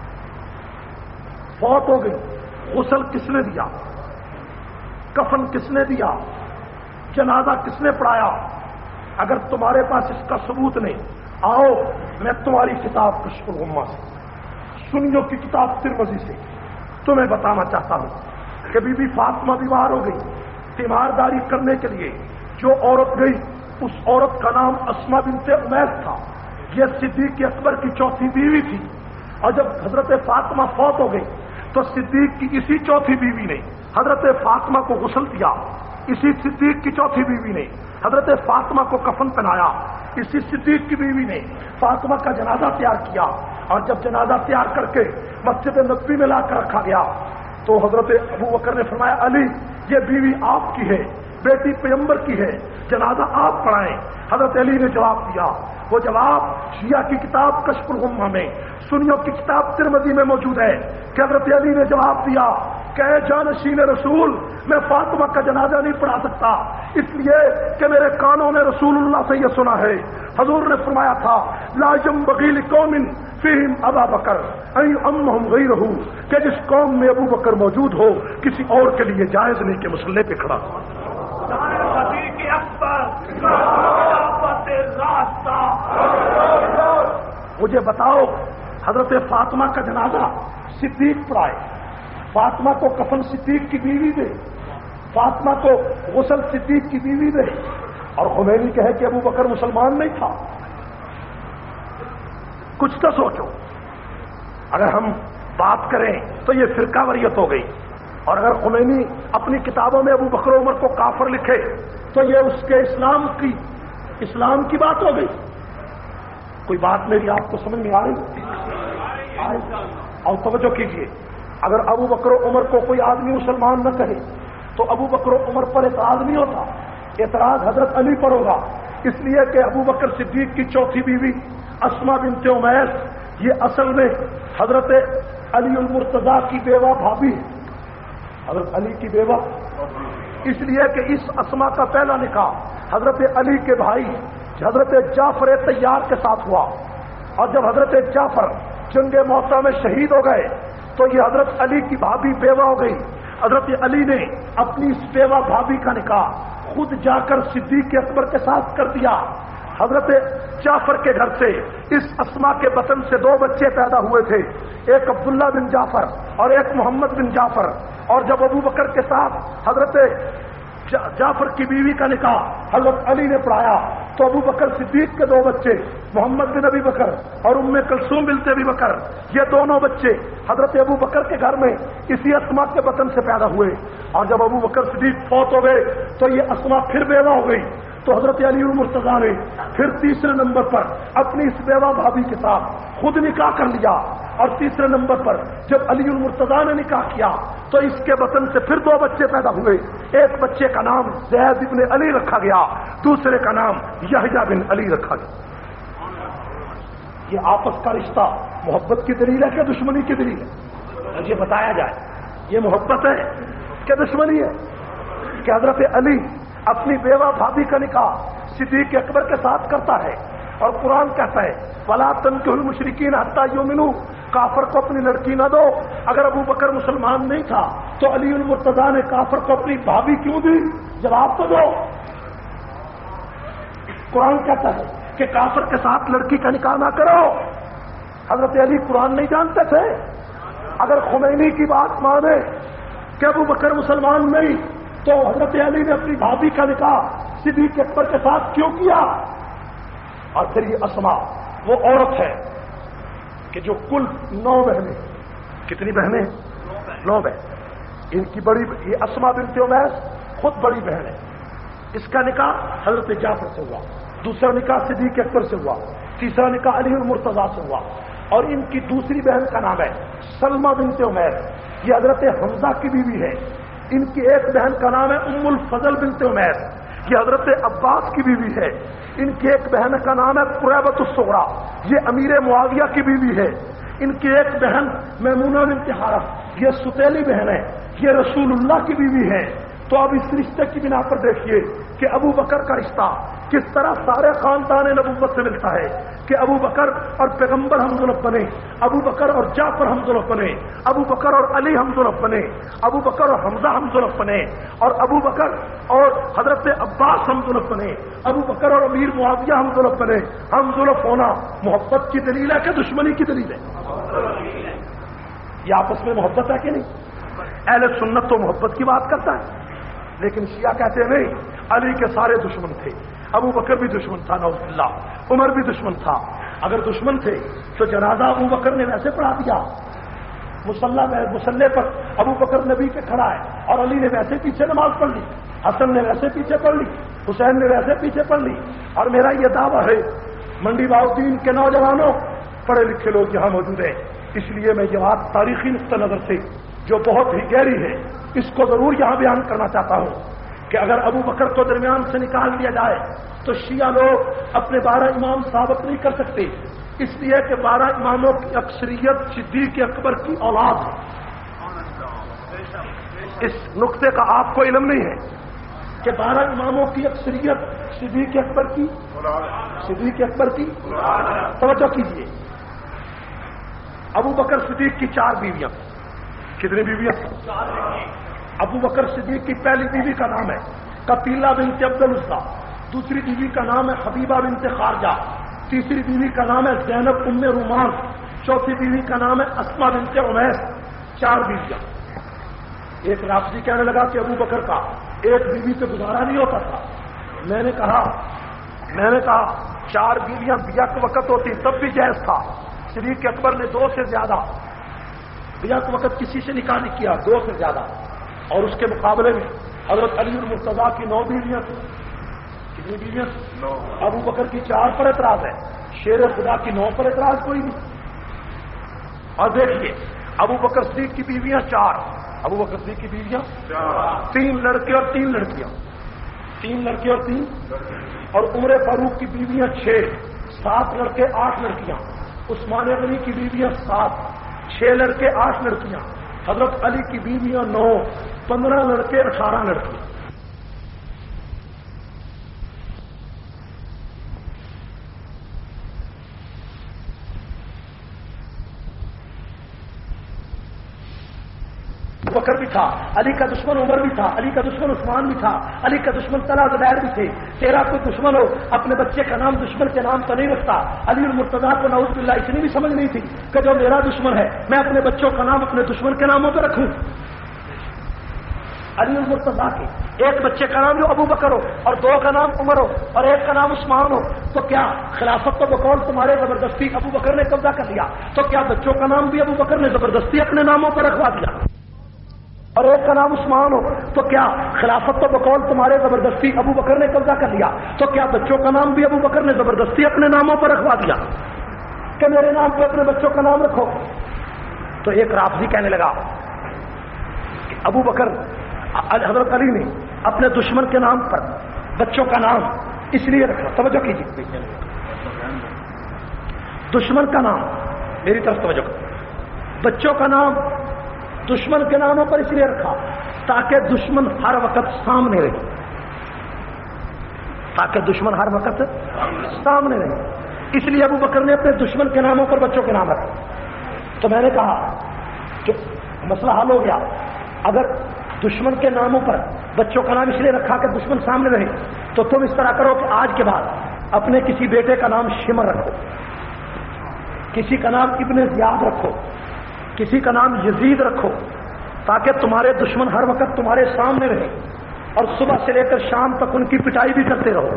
فوت ہو گئی، غسل کس نے دیا؟ کفن کس نے دیا؟ جنازہ کس نے پڑھایا؟ اگر تمہارے پاس اس کا ثبوت نہیں، آؤ میں تمہاری کتاب کشف الغمہ سے، سنیوں کی کتاب ترمذی سے تمہیں بتانا چاہتا ہوں کہ بی بی فاطمہ بیمار ہو گئی، تیمارداری کرنے کے لیے جو عورت گئی اس عورت کا نام اسما بنت امیس تھا، یہ صدیق اکبر کی 4تھی بیوی تھی، اور جب حضرت فاطمہ فوت ہو گئی تو صدیق کی اسی 4تھی بیوی نے حضرت فاطمہ کو غسل دیا، اسی صدیق کی 4تھی بیوی نے حضرت فاطمہ کو کفن پہنایا، اسی صدیق کی بیوی نے فاطمہ کا جنازہ تیار کیا، اور جب جنازہ تیار کر کے مسجد نبوی میں لا کر رکھا گیا تو حضرت ابو بکر نے فرمایا علی یہ بیوی آپ کی ہے، بیٹی پیغمبر کی ہے، جنازہ آپ پڑھائیں۔ حضرت علی نے جواب دیا، وہ جواب شیعہ کی کتاب کشف الغمہ میں، سنیوں کی کتاب ترمذی میں موجود ہے کہ حضرت علی نے جواب دیا کہ اے جانشین رسول، میں فاطمہ کا جنازہ نہیں پڑھا سکتا، اس لیے کہ میرے کانوں نے رسول اللہ سے یہ سنا ہے، حضور نے فرمایا تھا لا ينبغي لقوم فيهم ابا بکر ان يؤمهم غيره، کہ جس قوم میں ابو بکر موجود ہو کسی اور کے لیے جائز نہیں کہ مصلی پہ کھڑا ہو۔ صدیق اکبر خلافت راستہ۔ مجھے بتاؤ، حضرت فاطمہ کا جنازہ صدیق پڑھائے، فاطمہ کو کفن صدیق کی بیوی دے، فاطمہ کو غسل صدیق کی بیوی دے، اور خمینی کہے کہ ابو بکر مسلمان نہیں تھا۔ کچھ تو سوچو، اگر ہم بات کریں تو یہ فرقہ واریت ہو گئی، اور اگر خمینی اپنی کتابوں میں ابو بکر عمر کو کافر لکھے تو یہ اس کے اسلام کی بات ہو گئی۔ کوئی بات میری آپ کو سمجھ میں آ رہی؟ اور توجہ کیجئے، اگر ابو بکر عمر کو کوئی آدمی مسلمان نہ کہے تو ابو بکر عمر پر اعتراض نہیں ہوتا، اعتراض حضرت علی پر ہوگا، اس لیے کہ ابو بکر صدیق کی چوتھی بیوی اسما بنت امیس یہ اصل میں حضرت علی المرتضیٰ کی بیوہ بھابھی، حضرت علی کی بیوہ، اس لیے کہ اس اسما کا پہلا نکاح حضرت علی کے بھائی حضرت جعفر طیار کے ساتھ ہوا، اور جب حضرت جعفر جنگ موطا میں شہید ہو گئے تو یہ حضرت علی کی بھابھی بیوہ ہو گئی۔ حضرت علی نے اپنی اس بیوہ بھابھی کا نکاح خود جا کر صدیق اکبر کے ساتھ کر دیا۔ حضرت جعفر کے گھر سے اس اسما کے بطن سے 2 بچے پیدا ہوئے تھے، ایک عبداللہ بن جعفر اور ایک محمد بن جعفر، اور جب ابو بکر کے ساتھ حضرت جعفر کی بیوی کا نکاح حضرت علی نے پڑھایا تو ابو بکر صدیق کے 2 بچے محمد بن ابی بکر اور ام کلثوم بنت ابی بکر، یہ دونوں بچے حضرت ابو بکر کے گھر میں اسی اسما کے بطن سے پیدا ہوئے، اور جب ابو بکر صدیق فوت ہو گئے تو یہ اسما پھر بیوہ ہو گئی، تو حضرت علی المرتضیٰ نے پھر تیسرے نمبر پر اپنی اس بیوہ بھابھی کے ساتھ خود نکاح کر لیا، اور تیسرے نمبر پر جب علی المرتضیٰ نے نکاح کیا تو اس کے بطن سے پھر 2 بچے پیدا ہوئے، ایک بچے کا نام زید بن علی رکھا گیا، دوسرے کا نام یحییٰ بن علی رکھا گیا۔ یہ آپس کا رشتہ محبت کی دلیل ہے کہ دشمنی کی دلیل ہے؟ مجھے بتایا جائے، یہ محبت ہے کہ دشمنی ہے؟ کہ حضرت علی اپنی بیوہ بھابھی کا نکاح صدیق اکبر کے ساتھ کرتا ہے، اور قرآن کہتا ہے وَلَا تَنكِحُوا الْمُشْرِكِينَ حَتَّىٰ يُؤْمِنُوا، کافر کو اپنی لڑکی نہ دو۔ اگر ابو بکر مسلمان نہیں تھا تو علی المرتضیٰ نے کافر کو اپنی بھابھی کیوں دی؟ جواب تو دو۔ قرآن کہتا ہے کہ کافر کے ساتھ لڑکی کا نکاح نہ کرو۔ حضرت علی قرآن نہیں جانتے تھے؟ اگر خمینی کی بات مانے کہ ابو بکر مسلمان نہیں تو حضرت علی نے اپنی بھابھی کا نکاح صدیق اکبر کے ساتھ کیوں کیا؟ اور پھر یہ اسما وہ عورت ہے کہ جو کل 9 بہنیں، کتنی بہنیں؟ 9 بہن، ان کی بڑی یہ اسما بنت امیس خود بڑی بہن ہے، اس کا نکاح حضرت جعفر سے ہوا، دوسرا نکاح صدیق اکبر سے ہوا، تیسرا نکاح علی المرتضیٰ سے ہوا، اور ان کی دوسری بہن کا نام ہے سلمہ بنت امیس، یہ حضرت حمزہ کی بیوی ہے۔ ان کی ایک بہن کا نام ہے ام الفضل بنت امیس، یہ حضرت عباس کی بیوی ہے۔ ان کی ایک بہن کا نام ہے قریبۃ الصغریٰ، یہ امیر معاویہ کی بیوی ہے۔ ان کی ایک بہن میمونہ بنت حارث، یہ ستیلی بہن ہے، یہ رسول اللہ کی بیوی ہے۔ تو اب اس رشتے کی بنا پر دیکھیے کہ ابو بکر کا رشتہ کس طرح سارے خاندان نبوت سے ملتا ہے کہ ابو بکر اور پیغمبر حمزلف بنے، ابو بکر اور جعفر حمزلف بنے، ابو بکر اور علی حمزلف بنے، ابو بکر اور حمزہ حمزلف بنے، اور ابو بکر اور حضرت عباس حمزلف بنے، ابو بکر اور امیر معاویہ حمزلف بنے۔ حمزلف ہونا محبت کی دلیل ہے کہ دشمنی کی دلیل ہے؟ یہ آپس میں محبت ہے کہ نہیں؟ اہل سنت تو محبت کی بات کرتا ہے، لیکن شیعہ کہتے ہیں نہیں، علی کے سارے دشمن تھے، ابو بکر بھی دشمن تھا، نعوذ باللہ، عمر بھی دشمن تھا۔ اگر دشمن تھے تو جنازہ ابو بکر نے ویسے پڑھا دیا، مسلح پر ابو بکر نبی کے کھڑا ہے اور علی نے ویسے پیچھے نماز پڑھ لی، حسن نے ویسے پیچھے پڑھ لی، حسین نے ویسے پیچھے پڑھ لی۔ اور میرا یہ دعویٰ ہے منڈی باؤدین کے نوجوانوں، پڑھے لکھے لوگ یہاں موجود ہیں، اس لیے میں یہ بات تاریخی نقطہ نظر سے جو بہت ہی گہری ہے اس کو ضرور یہاں بیان کرنا چاہتا ہوں کہ اگر ابو بکر کو درمیان سے نکال دیا جائے تو شیعہ لوگ اپنے 12 امام ثابت نہیں کر سکتے، اس لیے کہ 12 اماموں کی اکثریت صدیق اکبر کی اولاد ہے۔ اس نقطے کا آپ کو علم نہیں ہے کہ 12 اماموں کی اکثریت صدیق اکبر کی توجہ کیجیے۔ ابو بکر صدیق کی 4 بیویاں، کتنی بیویاں؟ ابو بکر صدیق کی پہلی بیوی کا نام ہے قتیلہ بنت عبد العزیٰ، دوسری بیوی کا نام ہے حبیبہ بنت خارجہ، تیسری بیوی کا نام ہے زینب ام رومان، چوتھی بیوی کا نام ہے اسما بنت عمیس۔ 4 بیویاں۔ ایک رافضی کہنے لگا کہ ابو بکر کا ایک بیوی سے گزارا نہیں ہوتا تھا۔ میں نے کہا 4 بیویاں بیعت وقت ہوتی تب بھی جائز تھا، صدیق اکبر نے 2 سے زیادہ بیعت وقت کسی سے نکاح نہیں کیا، 2 سے زیادہ، اور اس کے مقابلے میں حضرت علی المرتضیٰ کی 9 بیویاں تھیں۔ کتنی بیویاں؟ 9۔ ابو بکر کی 4 پر اعتراض ہے، شیر خدا کی 9 پر اعتراض کوئی نہیں۔ اور دیکھیے ابو بکر صدیق کی بیویاں 4، ابو بکر صدیق کی بیویاں 3 لڑکے اور 3 لڑکیاں، 3 لڑکے اور 3، اور عمر فاروق کی بیویاں 6، 7 لڑکے 8 لڑکیاں، عثمان غنی کی بیویاں 7، 6 لڑکے 8 لڑکیاں، حضرت علی کی بیویاں 9، 15 لڑکے 18 لڑکیاں۔ بکر بھی تھا، علی کا دشمن عمر بھی تھا، علی کا دشمن عثمان بھی تھا، علی کا دشمن طلحہ زبیر بھی تھے۔ تیرا کوئی دشمن ہو اپنے بچے کا نام دشمن کے نام تو نہیں رکھتا۔ علی المرتضیٰ کو نعوذ باللہ اتنی بھی سمجھ نہیں تھی کہ جو میرا دشمن ہے میں اپنے بچوں کا نام اپنے دشمن کے ناموں پہ رکھوں۔ علی المرتضیٰ کے ایک بچے کا نام جو ابو بکر ہو اور 2 کا نام عمر ہو اور 1 کا نام عثمان ہو، تو کیا خلافت تو بقول تمہارے زبردستی ابو بکر نے قبضہ کر لیا؟ تو کیا بچوں کا نام بھی ابو بکر نے زبردستی اپنے ناموں پر رکھوا دیا؟ اور 1 کا نام عثمان ہو تو کیا خلافت تو بقول تمہارے زبردستی ابو بکر نے قبضہ کر لیا؟ تو کیا بچوں کا نام بھی ابو بکر نے زبردستی اپنے ناموں پر رکھوا دیا کہ میرے نام پہ اپنے بچوں کا نام رکھو؟ تو ایک رافضی کہنے لگا کہ ابو بکر حضرت علی نے اپنے دشمن کے نام پر بچوں کا نام اس لیے رکھا۔ توجہ کیجیے، دشمن کا نام، میری طرف توجہ کرو، بچوں کا نام دشمن کے ناموں پر اس لیے رکھا تاکہ دشمن ہر وقت سامنے رہے، اس لیے ابو بکر نے اپنے دشمن کے ناموں پر بچوں کے نام رکھے۔ تو میں نے کہا کہ مسئلہ حل ہو گیا۔ اگر دشمن کے ناموں پر بچوں کا نام اس لیے رکھا کہ دشمن سامنے رہے، تو تم اس طرح کرو کہ آج کے بعد اپنے کسی بیٹے کا نام شمر رکھو، کسی کا نام ابن زیاد رکھو، کسی کا نام یزید رکھو، تاکہ تمہارے دشمن ہر وقت تمہارے سامنے رہے اور صبح سے لے کر شام تک ان کی پٹائی بھی کرتے رہو۔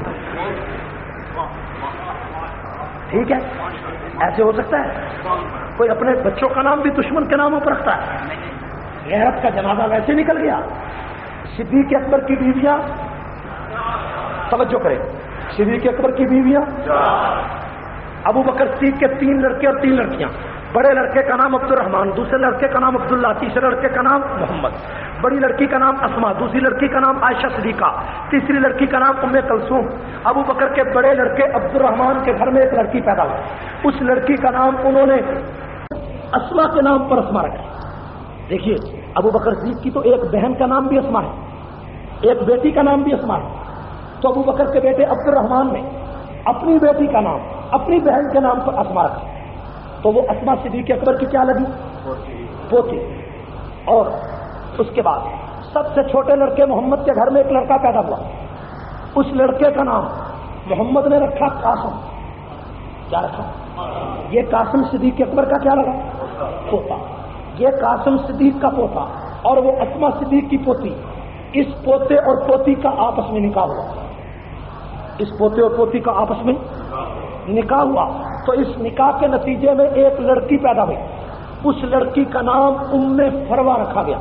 ٹھیک ہے؟ ایسے ہو سکتا ہے؟ کوئی اپنے بچوں کا نام بھی دشمن کے ناموں پر رکھتا ہے؟ غیرت کا جنازہ ویسے نکل گیا۔ صدیق اکبر کی بیویاں، توجہ کریں، صدیق اکبر کی بیویاں، ابو بکر صدیق کے 3 لڑکے اور 3 لڑکیاں۔ بڑے لڑکے کا نام عبد الرحمان، دوسرے لڑکے کا نام عبداللہ، تیسرے لڑکے کا نام محمد، بڑی لڑکی کا نام اسما، دوسری لڑکی کا نام عائشہ صدیقہ، تیسری لڑکی کا نام ام کلثوم۔ ابو بکر کے بڑے لڑکے عبد الرحمان کے گھر میں ایک لڑکی پیدا ہوئی، اس لڑکی کا نام انہوں نے اسما کے نام پر اسما رکھا۔ دیکھیے ابو بکر صدیق کی تو ایک بہن کا نام بھی اسما ہے، ایک بیٹی کا نام بھی اسما ہے، تو ابو بکر کے بیٹے عبد الرحمان نے اپنی بیٹی کا نام اپنی بہن کے نام پر اسما رکھا، تو وہ اسما صدیق اکبر کی کیا لگی؟ پوتی۔ اور اس کے بعد سب سے چھوٹے لڑکے محمد کے گھر میں ایک لڑکا پیدا ہوا، اس لڑکے کا نام محمد نے رکھا قاسم۔ کیا رکھا؟ یہ قاسم صدیق اکبر کا کیا لگا؟ پوتا۔ یہ قاسم صدیق کا پوتا اور وہ اسما صدیق کی پوتی، اس پوتے اور پوتی کا آپس میں نکاح ہوا، اس پوتے اور پوتی کا آپس میں نکاح ہوا، تو اس نکاح کے نتیجے میں ایک لڑکی پیدا ہوئی، اس لڑکی کا نام ام فروا رکھا گیا۔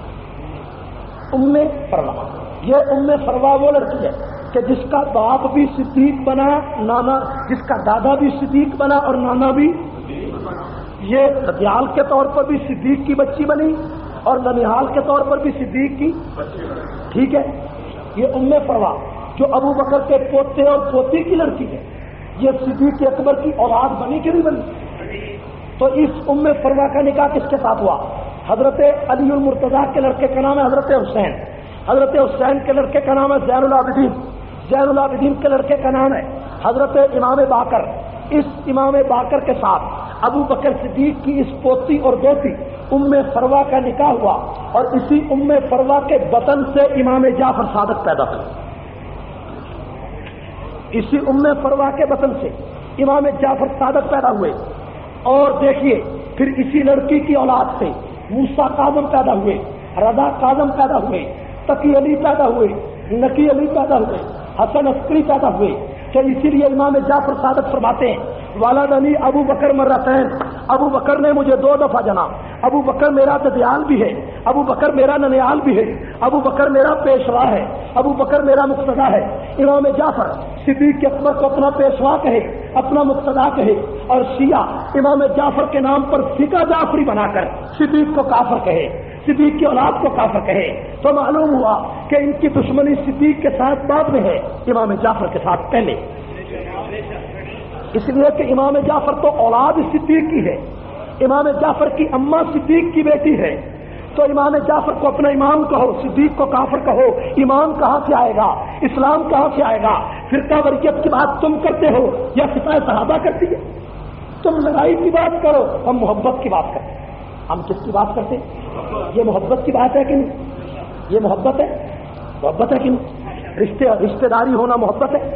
ام فروا، یہ ام فروا وہ لڑکی ہے کہ جس کا باپ بھی صدیق بنا، نانا جس کا دادا بھی صدیق بنا اور نانا بھی، یہ ددیال کے طور پر بھی صدیق کی بچی بنی اور ننیحال کے طور پر بھی صدیق کی، ٹھیک ہے، یہ فروا جو ابو بکر کے پوتے اور پوتی کی لڑکی ہے، یہ صدیق اکبر کی اولاد بنی کہ نہیں بنی؟ تو اس فروا کا نکاح کس کے ساتھ ہوا؟ حضرت علی المرتضیٰ کے لڑکے کا نام ہے حضرت حسین، حضرت حسین کے لڑکے کا نام ہے زین العابدین، زین العابدین کے لڑکے کا نام ہے حضرت امام باقر۔ اس امام باقر کے ساتھ ابو بکر صدیق کی اس پوتی اور دوتی فروا کا نکاح ہوا، اور اسی فروا کے بطن سے امام جعفر صادق پیدا ہوئے۔ اسی فروا کے بطن سے امام جعفر صادق پیدا ہوئے، اور دیکھیے پھر اسی لڑکی کی اولاد سے موسیٰ کاظم پیدا ہوئے، رضا کاظم پیدا ہوئے، تقی علی پیدا ہوئے، نقی علی پیدا ہوئے، حسن عسکری پیدا ہوئے۔ تو اسی لیے امام جعفر صادق فرماتے ہیں والدنی ابو بکر مرتین، ابو بکر نے مجھے 2 دفعہ جنا، ابو بکر میرا ددیال بھی ہے، ابو بکر میرا ننیال بھی ہے، ابو بکر میرا پیشوا ہے، ابو بکر میرا مقتدا ہے۔ امام جعفر صدیق اکبر کو اپنا پیشوا کہے، اپنا مقتدا کہے، اور شیعہ امام جعفر کے نام پر فقہ جعفری بنا کر صدیق کو کافر کہے، صدیق کی اولاد کو کافر کہے، تو معلوم ہوا کہ ان کی دشمنی صدیق کے ساتھ بعد میں ہے، امام جعفر کے ساتھ پہلے۔ اس لیے کہ امام جعفر تو اولاد صدیق کی ہے، امام جعفر کی اماں صدیق کی بیٹی ہے، تو امام جعفر کو اپنا امام کہو، صدیق کو کافر کہو، امام کہاں سے آئے گا؟ اسلام کہاں سے آئے گا؟ فرقہ وریت کی بات تم کرتے ہو یا فقہ صحابہ کرتی ہے؟ تم لڑائی کی بات کرو، ہم محبت کی بات کرتے ہیں۔ ہم کس کی بات کرتے ہیں؟ یہ محبت کی بات ہے کہ نہیں؟ یہ محبت ہے؟ محبت ہے کہ نہیں؟ رشتہ داری ہونا محبت ہے؟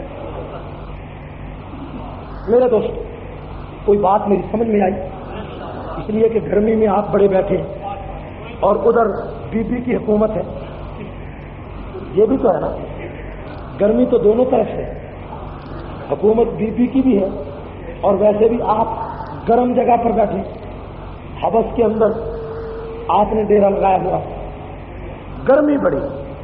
میرے دوست کوئی بات میری سمجھ میں آئی؟ اس لیے کہ گرمی میں آپ بڑے بیٹھے اور ادھر بی بی کی حکومت ہے، یہ بھی تو ہے نا، گرمی تو دونوں طرف سے، حکومت بی بی کی بھی ہے اور ویسے بھی آپ گرم جگہ پر بیٹھے، حبس کے اندر آپ نے ڈیرا لگایا ہوا، گرمی بڑی،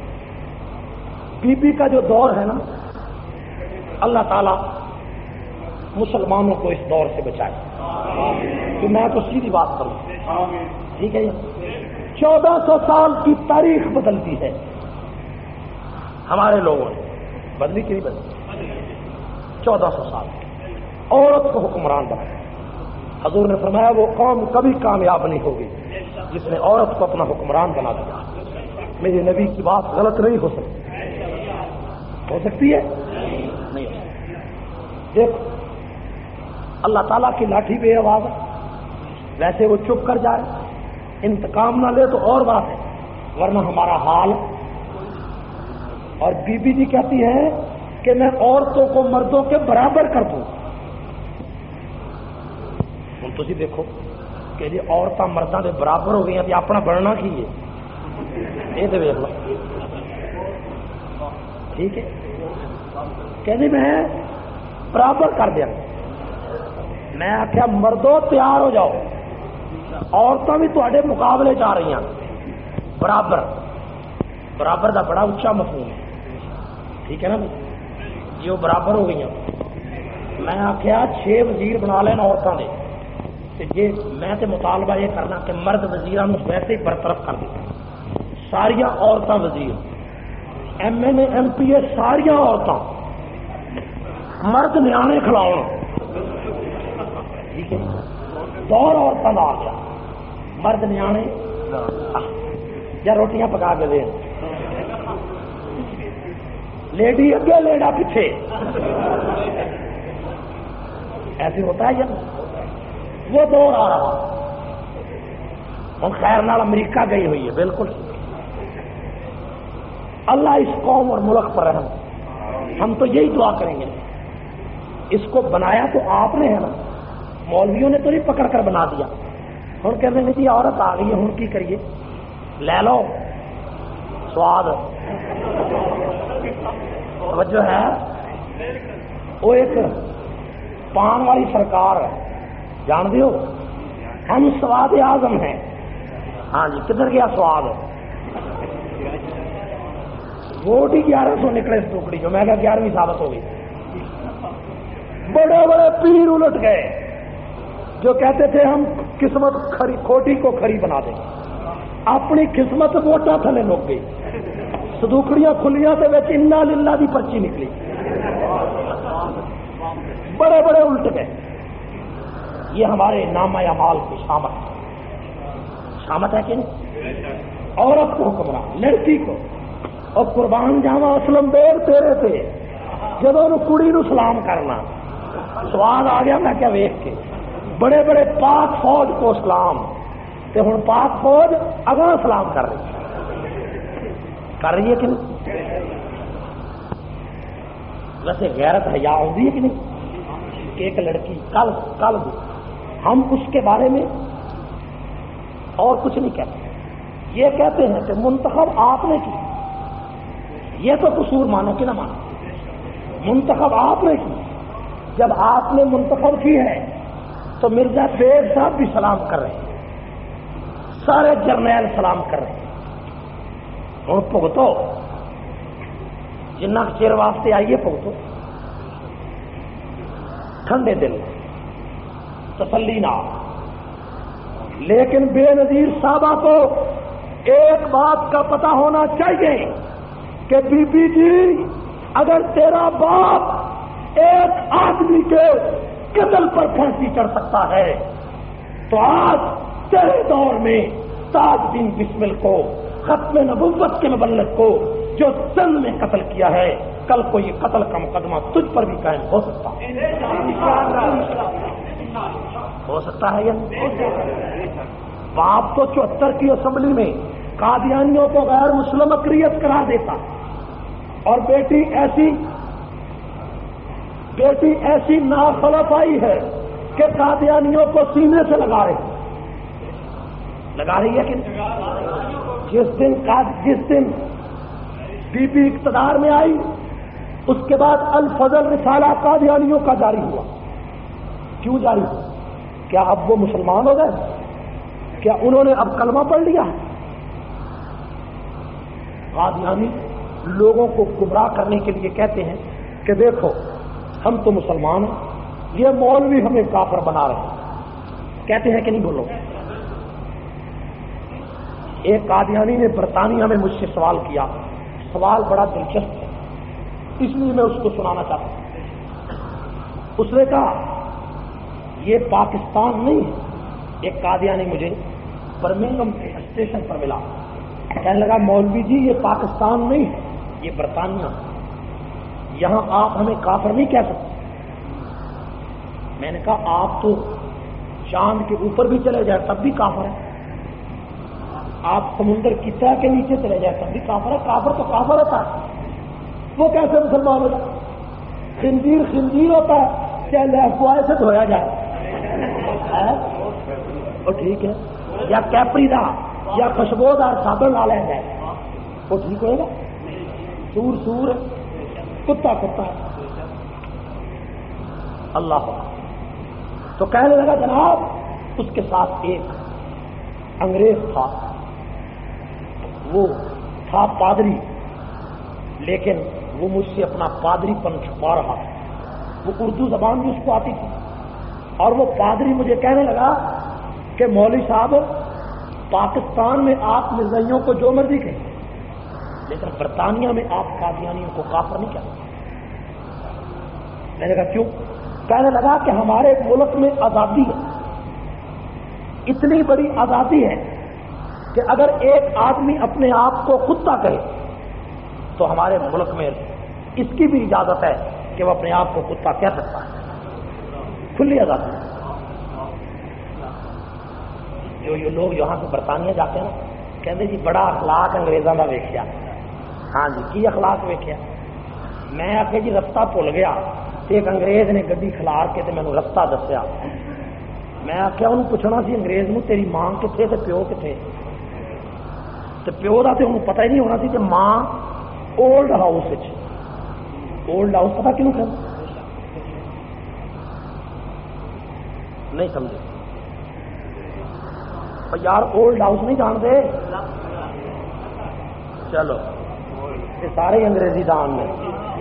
بی بی کا جو دور ہے نا، اللہ تعالی مسلمانوں کو اس دور سے بچائے۔ کہ میں تو سیدھی بات کروں، ٹھیک ہے؟ 1400 سال کی تاریخ بدل دی ہے ہمارے لوگوں نے، بدلی کی نہیں بدلی؟ 1400 سال عورت کو حکمران بنایا۔ حضور نے فرمایا وہ قوم کبھی کامیاب نہیں ہوگی جس نے عورت کو اپنا حکمران بنا دیا۔ میرے نبی کی بات غلط نہیں ہو سکتی، ہو سکتی ہے؟ نہیں ہو سکتی۔ دیکھو اللہ تعالیٰ کی لاٹھی بے آواز ہے، ویسے وہ چپ کر جائے، انتقام نہ لے تو اور بات ہے، ورنہ ہمارا حال۔ اور بی بی جی کہتی ہیں کہ میں عورتوں کو مردوں کے برابر کر دوں۔ ہوں تھی دیکھو کہ جی عورتیں مردوں کے برابر ہو گئی ہیں، اپنا بننا کی ہے یہ تو دیکھ لو، ٹھیک ہے؟ کہ میں برابر کر دیا، میں آخیا مردوں تیار ہو جاؤ، عورتیں بھی تے مقابلے جا رہی ہیں، برابر برابر کا بڑا اچا مفہوم ہے، ٹھیک ہے نا؟ یہ وہ برابر ہو گئی ہیں۔ میں آخیا 6 وزیر بنا لینا عورتوں نے، جی میں تے مطالبہ یہ کرنا کہ مرد وزیران ویسے ہی برطرف کر دیں، ساریا عورتیں وزیر، M N A M P A ساریا عورتیں، مرد نیانے کھلاؤ، ٹھیک ہے؟ دور عورتوں کا آ گیا، مرد نیانے یا روٹیاں پکا کے دیں، لیڈی اگے لیڈا پیچھے، ایسے ہوتا ہے یا وہ دور آ رہا ہوں خیر نال امریکہ گئی ہوئی ہے، بالکل اللہ اس قوم اور ملک پر رحم۔ ہم تو یہی دعا کریں گے، اس کو بنایا تو آپ نے ہے نا، مولویوں نے تو نہیں پکڑ کر بنا دیا۔ ہوں کہتے ہیں جی عورت آ گئی ہے، ہوں کی کریے؟ لے لو سواد، توجہ ہے؟ وہ ایک پان والی سرکار ہے، جان دیو، ہم سواد اعظم ہیں، ہاں جی کدھر گیا سواد؟ ووٹ ہی 1100 نکلے اس ٹوکڑی جو، میں کہا 11ویں ثابت ہو گئی۔ بڑے بڑے پیر الٹ گئے جو کہتے تھے ہم قسمت کھوٹی کو کھری بنا دیں، اپنی قسمت ووٹاں تھلے لوگ گئی، صدوکڑیاں کھلیاں تے وچ انا للہ دی پرچی نکلی، بڑے بڑے الٹ گئے. یہ ہمارے نامہ اعمال کی شامت ہے کہ نہیں؟ عورت کو حکمران، لڑکی کو، اور قربان جاوا اسلم دیر تیرے تے جدوں کڑی نو سلام کرنا سواد آ گیا. میں کیا ویکھ کے بڑے بڑے پاک فوج کو سلام، تے ہن پاک فوج اگاں سلام کر رہی ہے کہ نہیں؟ ویسے غیرت حیا آتی ہے کہ نہیں کہ ایک لڑکی کل ہم اس کے بارے میں اور کچھ نہیں کہتے، یہ کہتے ہیں کہ منتخب آپ نے کی. یہ تو قصور مانو کہ نہ مانو، منتخب آپ نے کی. جب آپ نے منتخب کی ہے تو مرزا بیگ صاحب بھی سلام کر رہے ہیں، سارے جرنیل سلام کر رہے ہیں. اور بھگتو جنہ چیر واسطے آئیے بھگتو، ٹھنڈے دل تسلی نہ. لیکن بے نظیر صاحبہ کو ایک بات کا پتہ ہونا چاہیے کہ بی بی جی اگر تیرا باپ ایک آدمی کے قتل پر پھانسی چڑھ سکتا ہے تو آج تیرے دور میں تاج الدین بسمل کو، ختم نبوت کے مبلغ کو جو چند میں قتل کیا ہے، کل کو یہ قتل کا مقدمہ تجھ پر بھی قائم ہو سکتا ہے. ہو سکتا ہے یا نہیں؟ باپ تو 74 کی اسمبلی میں قادیانیوں کو غیر مسلم اقلیت قرار دیتا، اور بیٹی ایسی ناخلف آئی ہے کہ قادیانیوں کو سینے سے لگا رہی ہے کہ جس دن بی بی اقتدار میں آئی اس کے بعد الفضل رسالہ قادیانیوں کا جاری ہوا. کیوں جاری ہوا؟ کیا اب وہ مسلمان ہو گئے؟ کیا انہوں نے اب کلمہ پڑھ لیا؟ قادیانی لوگوں کو گمراہ کرنے کے لیے کہتے ہیں کہ دیکھو ہم تو مسلمان ہیں، یہ مولوی ہمیں کافر بنا رہے ہیں. کہتے ہیں کہ نہیں؟ بولو. ایک قادیانی نے برطانیہ میں مجھ سے سوال کیا، سوال بڑا دلچسپ ہے اس لیے میں اس کو سنانا چاہتا ہوں. اس نے کہا یہ پاکستان نہیں ہے. ایک قادیانی مجھے برمنگھم اسٹیشن پر ملا، کہنے لگا مولوی جی یہ پاکستان نہیں ہے، یہ برطانیہ ہے، یہاں آپ ہمیں کافر نہیں کہہ سکتے. میں نے کہا آپ تو چاند کے اوپر بھی چلے جائے تب بھی کافر ہے، آپ سمندر کی تہ کے نیچے چلے جائے تب بھی کافر ہے. کافر تو کافر ہوتا ہے، وہ کیسے مسلمان ہوتا ہے؟ خنزیر ہوتا ہے، چاہے لہفوائے سے دھویا جائے وہ ٹھیک ہے، یا کیپریدا یا خوشبودار صابن لا لیا جائے وہ ٹھیک ہوئے گا. سور ہے، کتا ہے. اللہ تو کہنے لگا جناب اس کے ساتھ ایک انگریز تھا، وہ تھا پادری، لیکن وہ مجھ سے اپنا پادری پن چھپا رہا تھا. وہ اردو زبان بھی اس کو آتی تھی، اور وہ پادری مجھے کہنے لگا کہ مولوی صاحب پاکستان میں آپ مرزائیوں کو جو مرضی کہیں لیکن برطانیہ میں آپ قادیانیوں کو کافر نہیں کہتے. میں نے کہا کیوں؟ کہنے لگا کہ ہمارے ملک میں آزادی ہے، اتنی بڑی آزادی ہے کہ اگر ایک آدمی اپنے آپ کو کتا کہے تو ہمارے ملک میں اس کی بھی اجازت ہے کہ وہ اپنے آپ کو کتا کہہ سکتا ہے. کھلی آزادی. جو یہ لوگ یہاں سے برطانیہ جاتے ہیں نا، کہتے جی بڑا اخلاق انگریزوں کا ویکھیا. ہاں جی کی اخلاق ویکھیا؟ میں آخیا جی رستہ بھول گیا، ایک انگریز نے گڈی کھلار کے تے مینوں رستہ دسیا. میں آخیا انہوں پوچھنا سی انگریز نو تیری ماں کتنے تے پیو کتنے؟ تے پیو دا تے انہوں پتہ ہی نہیں ہونا سی کہ ماں اولڈ ہاؤس وچ. اولڈ ہاؤس پتہ کیوں کہ نہیں سمجھے یار، اولڈ ہاؤس نہیں جانتے. چلو یہ سارے انگریزی دان نے.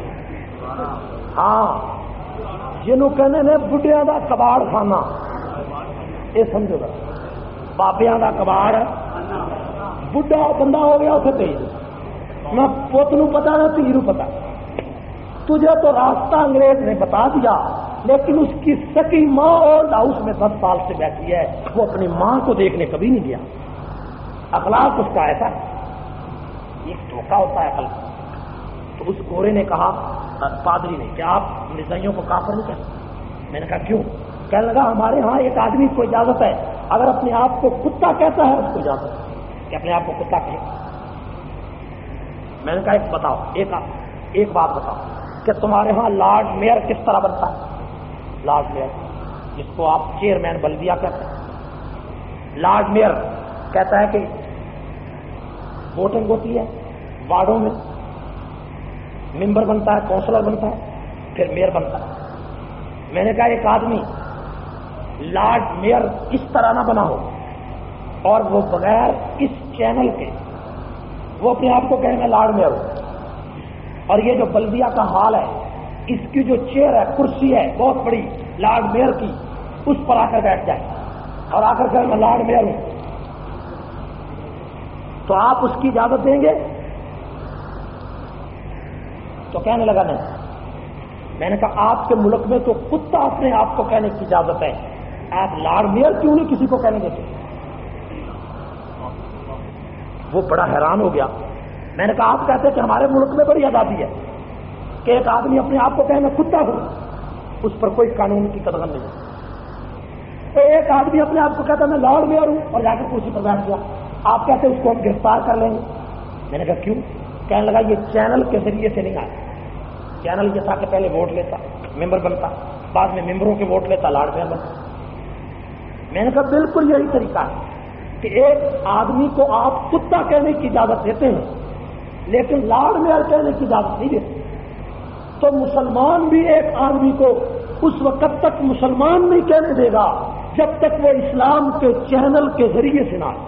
ہاں جنہوں کہنے نے بڈھیاں دا کباڑ خانہ، یہ سمجھو گا بابیاں دا کباڑ. بڈھا بندہ ہو گیا اسے بھیج دو، نہ پوتنو پتا نہ تیرو پتا. تجھے تو راستہ انگریز نے بتا دیا، لیکن اس کی سکی ماں اولڈ ہاؤس میں 10 سال سے بیٹھی ہے، وہ اپنی ماں کو دیکھنے کبھی نہیں گیا. اخلاق اس کا ایسا یہ دھوکہ ہوتا ہے عقل. تو اس گورے نے کہا پادری نے کہ آپ مرزائیوں کو کافر نہیں کہتے. میں نے کہا کیوں؟ کہنے لگا ہمارے ہاں ایک آدمی کو اجازت ہے اگر اپنے آپ کو کتا کہتا ہے اس کو اجازت ہے کہ اپنے آپ کو کتا کہے. میں نے کہا ایک بتاؤ، ایک بات بتاؤ کہ تمہارے ہاں لارڈ میئر کس طرح بنتا ہے؟ لارڈ میئر جس کو آپ چیئرمین بلدیہ کہتے ہیں، لارڈ میئر کہتا ہے کہ ووٹنگ ہوتی ہے وارڈوں میں، ممبر بنتا ہے، کونسلر بنتا ہے، پھر میئر بنتا ہے. میں نے کہا ایک آدمی لارڈ میئر اس طرح نہ بنا ہو اور وہ بغیر اس چینل کے وہ اپنے آپ کو کہے میں لارڈ میئر ہوں، اور یہ جو بلدیہ کا حال ہے اس کی جو چیئر ہے، کرسی ہے بہت بڑی لارڈ میئر کی، اس پر آ کر بیٹھ جائے اور آ کر میں لارڈ میئر ہوں، تو آپ اس کی اجازت دیں گے؟ تو کہنے لگا نہیں. میں نے کہا آپ کے ملک میں تو کتا اپنے آپ کو کہنے کی اجازت ہے، آپ لارڈ میئر کیوں نہیں کسی کو کہنے دیتے؟ وہ بڑا حیران ہو گیا. میں نے کہا آپ کہتے ہیں کہ ہمارے ملک میں بڑی آزادی ہے کہ ایک آدمی اپنے آپ کو کہے میں کتا ہوں، اس پر کوئی قانون کی قدغن نہیں ہے. تو ایک آدمی اپنے آپ کو کہتا ہے میں لارڈ میئر ہوں اور جا کر کرسی پر بیٹھ گیا، آپ کہتے ہیں اس کو ہم گرفتار کر لیں گے. میں نے کہا کیوں؟ کہنے لگا یہ چینل کے ذریعے سے نہیں آیا. چینل یہ تھا کہ پہلے ووٹ لیتا، ممبر بنتا، بعد میں ممبروں کے ووٹ لیتا، لارڈ میئر بنتا. میں نے کہا بالکل یہی طریقہ ہے کہ ایک آدمی کو آپ کتا کہنے کی اجازت دیتے ہیں لیکن لارڈ میئر کہنے کی اجازت نہیں دیتے. تو مسلمان بھی ایک آدمی کو اس وقت تک مسلمان نہیں کہنے دے گا جب تک وہ اسلام کے چینل کے ذریعے سے نہ،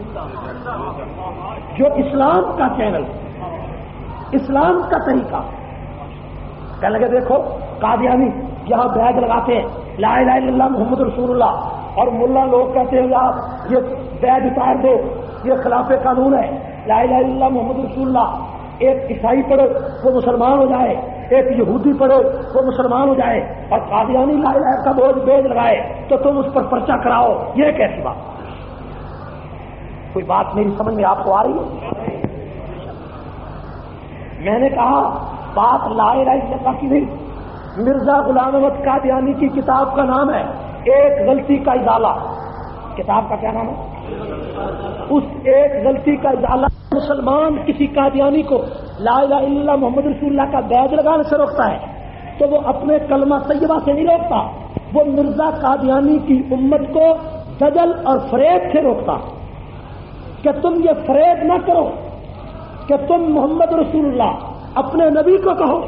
جو اسلام کا چینل، اسلام کا طریقہ. کہنے لگے دیکھو قادیانی یہاں بیگ لگاتے ہیں لا الہ الا اللہ محمد رسول اللہ، اور ملا لوگ کہتے ہیں یار یہ بیگ اتار دو، یہ خلاف قانون ہے، لا الہ الا اللہ محمد رسول اللہ. ایک عیسائی پڑھے وہ مسلمان ہو جائے، ایک یہودی پڑھے وہ مسلمان ہو جائے، اور قادیانی لا الہ کا بوجھ بیگ لگائے تو تم اس پر پرچہ کراؤ. یہ کیسی بات؟ کوئی بات میری سمجھ میں آپ کو آ رہی ہے؟ میں نے کہا بات لا الہ الا اللہ کی نہیں. مرزا غلام احمد قادیانی کی کتاب کا نام ہے ایک غلطی کا ازالہ. کتاب کا کیا نام ہے؟ اس ایک غلطی کا ازالہ. مسلمان کسی قادیانی کو لا الہ الا اللہ محمد رسول اللہ کا بیج لگانے سے روکتا ہے تو وہ اپنے کلمہ طیبہ سے نہیں روکتا، وہ مرزا قادیانی کی امت کو دجل اور فریب سے روکتا کہ تم یہ فریب نہ کرو کہ تم محمد رسول اللہ اپنے نبی کو کہو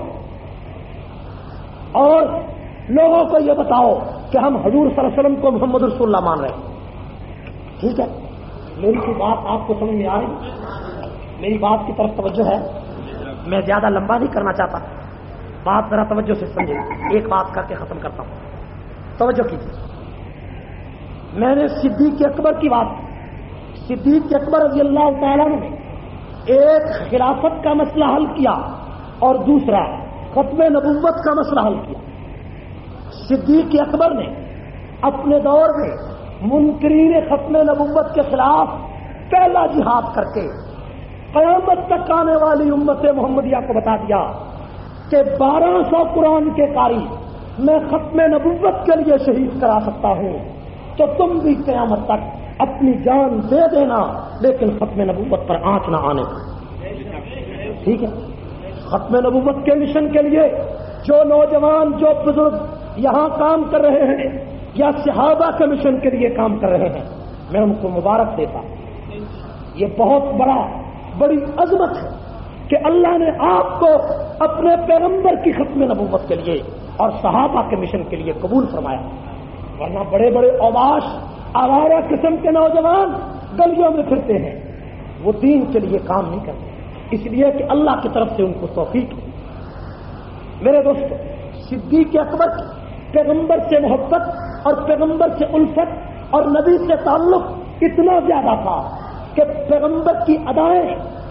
اور لوگوں کو یہ بتاؤ کہ ہم حضور صلی اللہ علیہ وسلم کو محمد رسول اللہ مان رہے ہیں. ٹھیک ہے، میری کی بات آپ کو سمجھ میں آ رہی؟ میری بات کی طرف توجہ ہے. میں زیادہ لمبا نہیں کرنا چاہتا، بات ذرا توجہ سے سمجھے. ایک بات کر کے ختم کرتا ہوں، توجہ کیجیے. میں نے صدیق اکبر کی بات، صدیق اکبر رضی اللہ تعالیٰ نے ایک خلافت کا مسئلہ حل کیا اور دوسرا ختم نبوت کا مسئلہ حل کیا. صدیق اکبر نے اپنے دور میں منکرین ختم نبوت کے خلاف پہلا جہاد کر کے قیامت تک آنے والی امت محمدیہ کو بتا دیا کہ 1200 قرآن کے قاری میں ختم نبوت کے لیے شہید کرا سکتا ہوں، تو تم بھی قیامت تک اپنی جان دے دینا لیکن ختم نبوت پر آنچ نہ آنے پر. ٹھیک ہے، ختم نبوت کے مشن کے لیے جو نوجوان، جو بزرگ یہاں کام کر رہے ہیں یا صحابہ کے مشن کے لیے کام کر رہے ہیں، میں ان کو مبارک دیتا. یہ بہت بڑی عظمت ہے کہ اللہ نے آپ کو اپنے پیغمبر کی ختم نبوت کے لیے اور صحابہ کے مشن کے لیے قبول فرمایا. ورنہ بڑے بڑے اوباش آوارہ قسم کے نوجوان گلیوں میں پھرتے ہیں، وہ دین کے لیے کام نہیں کرتے، اس لیے کہ اللہ کی طرف سے ان کو توفیق ہے. میرے دوستو، صدیق اکبر کی پیغمبر سے محبت اور پیغمبر سے الفت اور نبی سے تعلق اتنا زیادہ تھا کہ پیغمبر کی ادائیں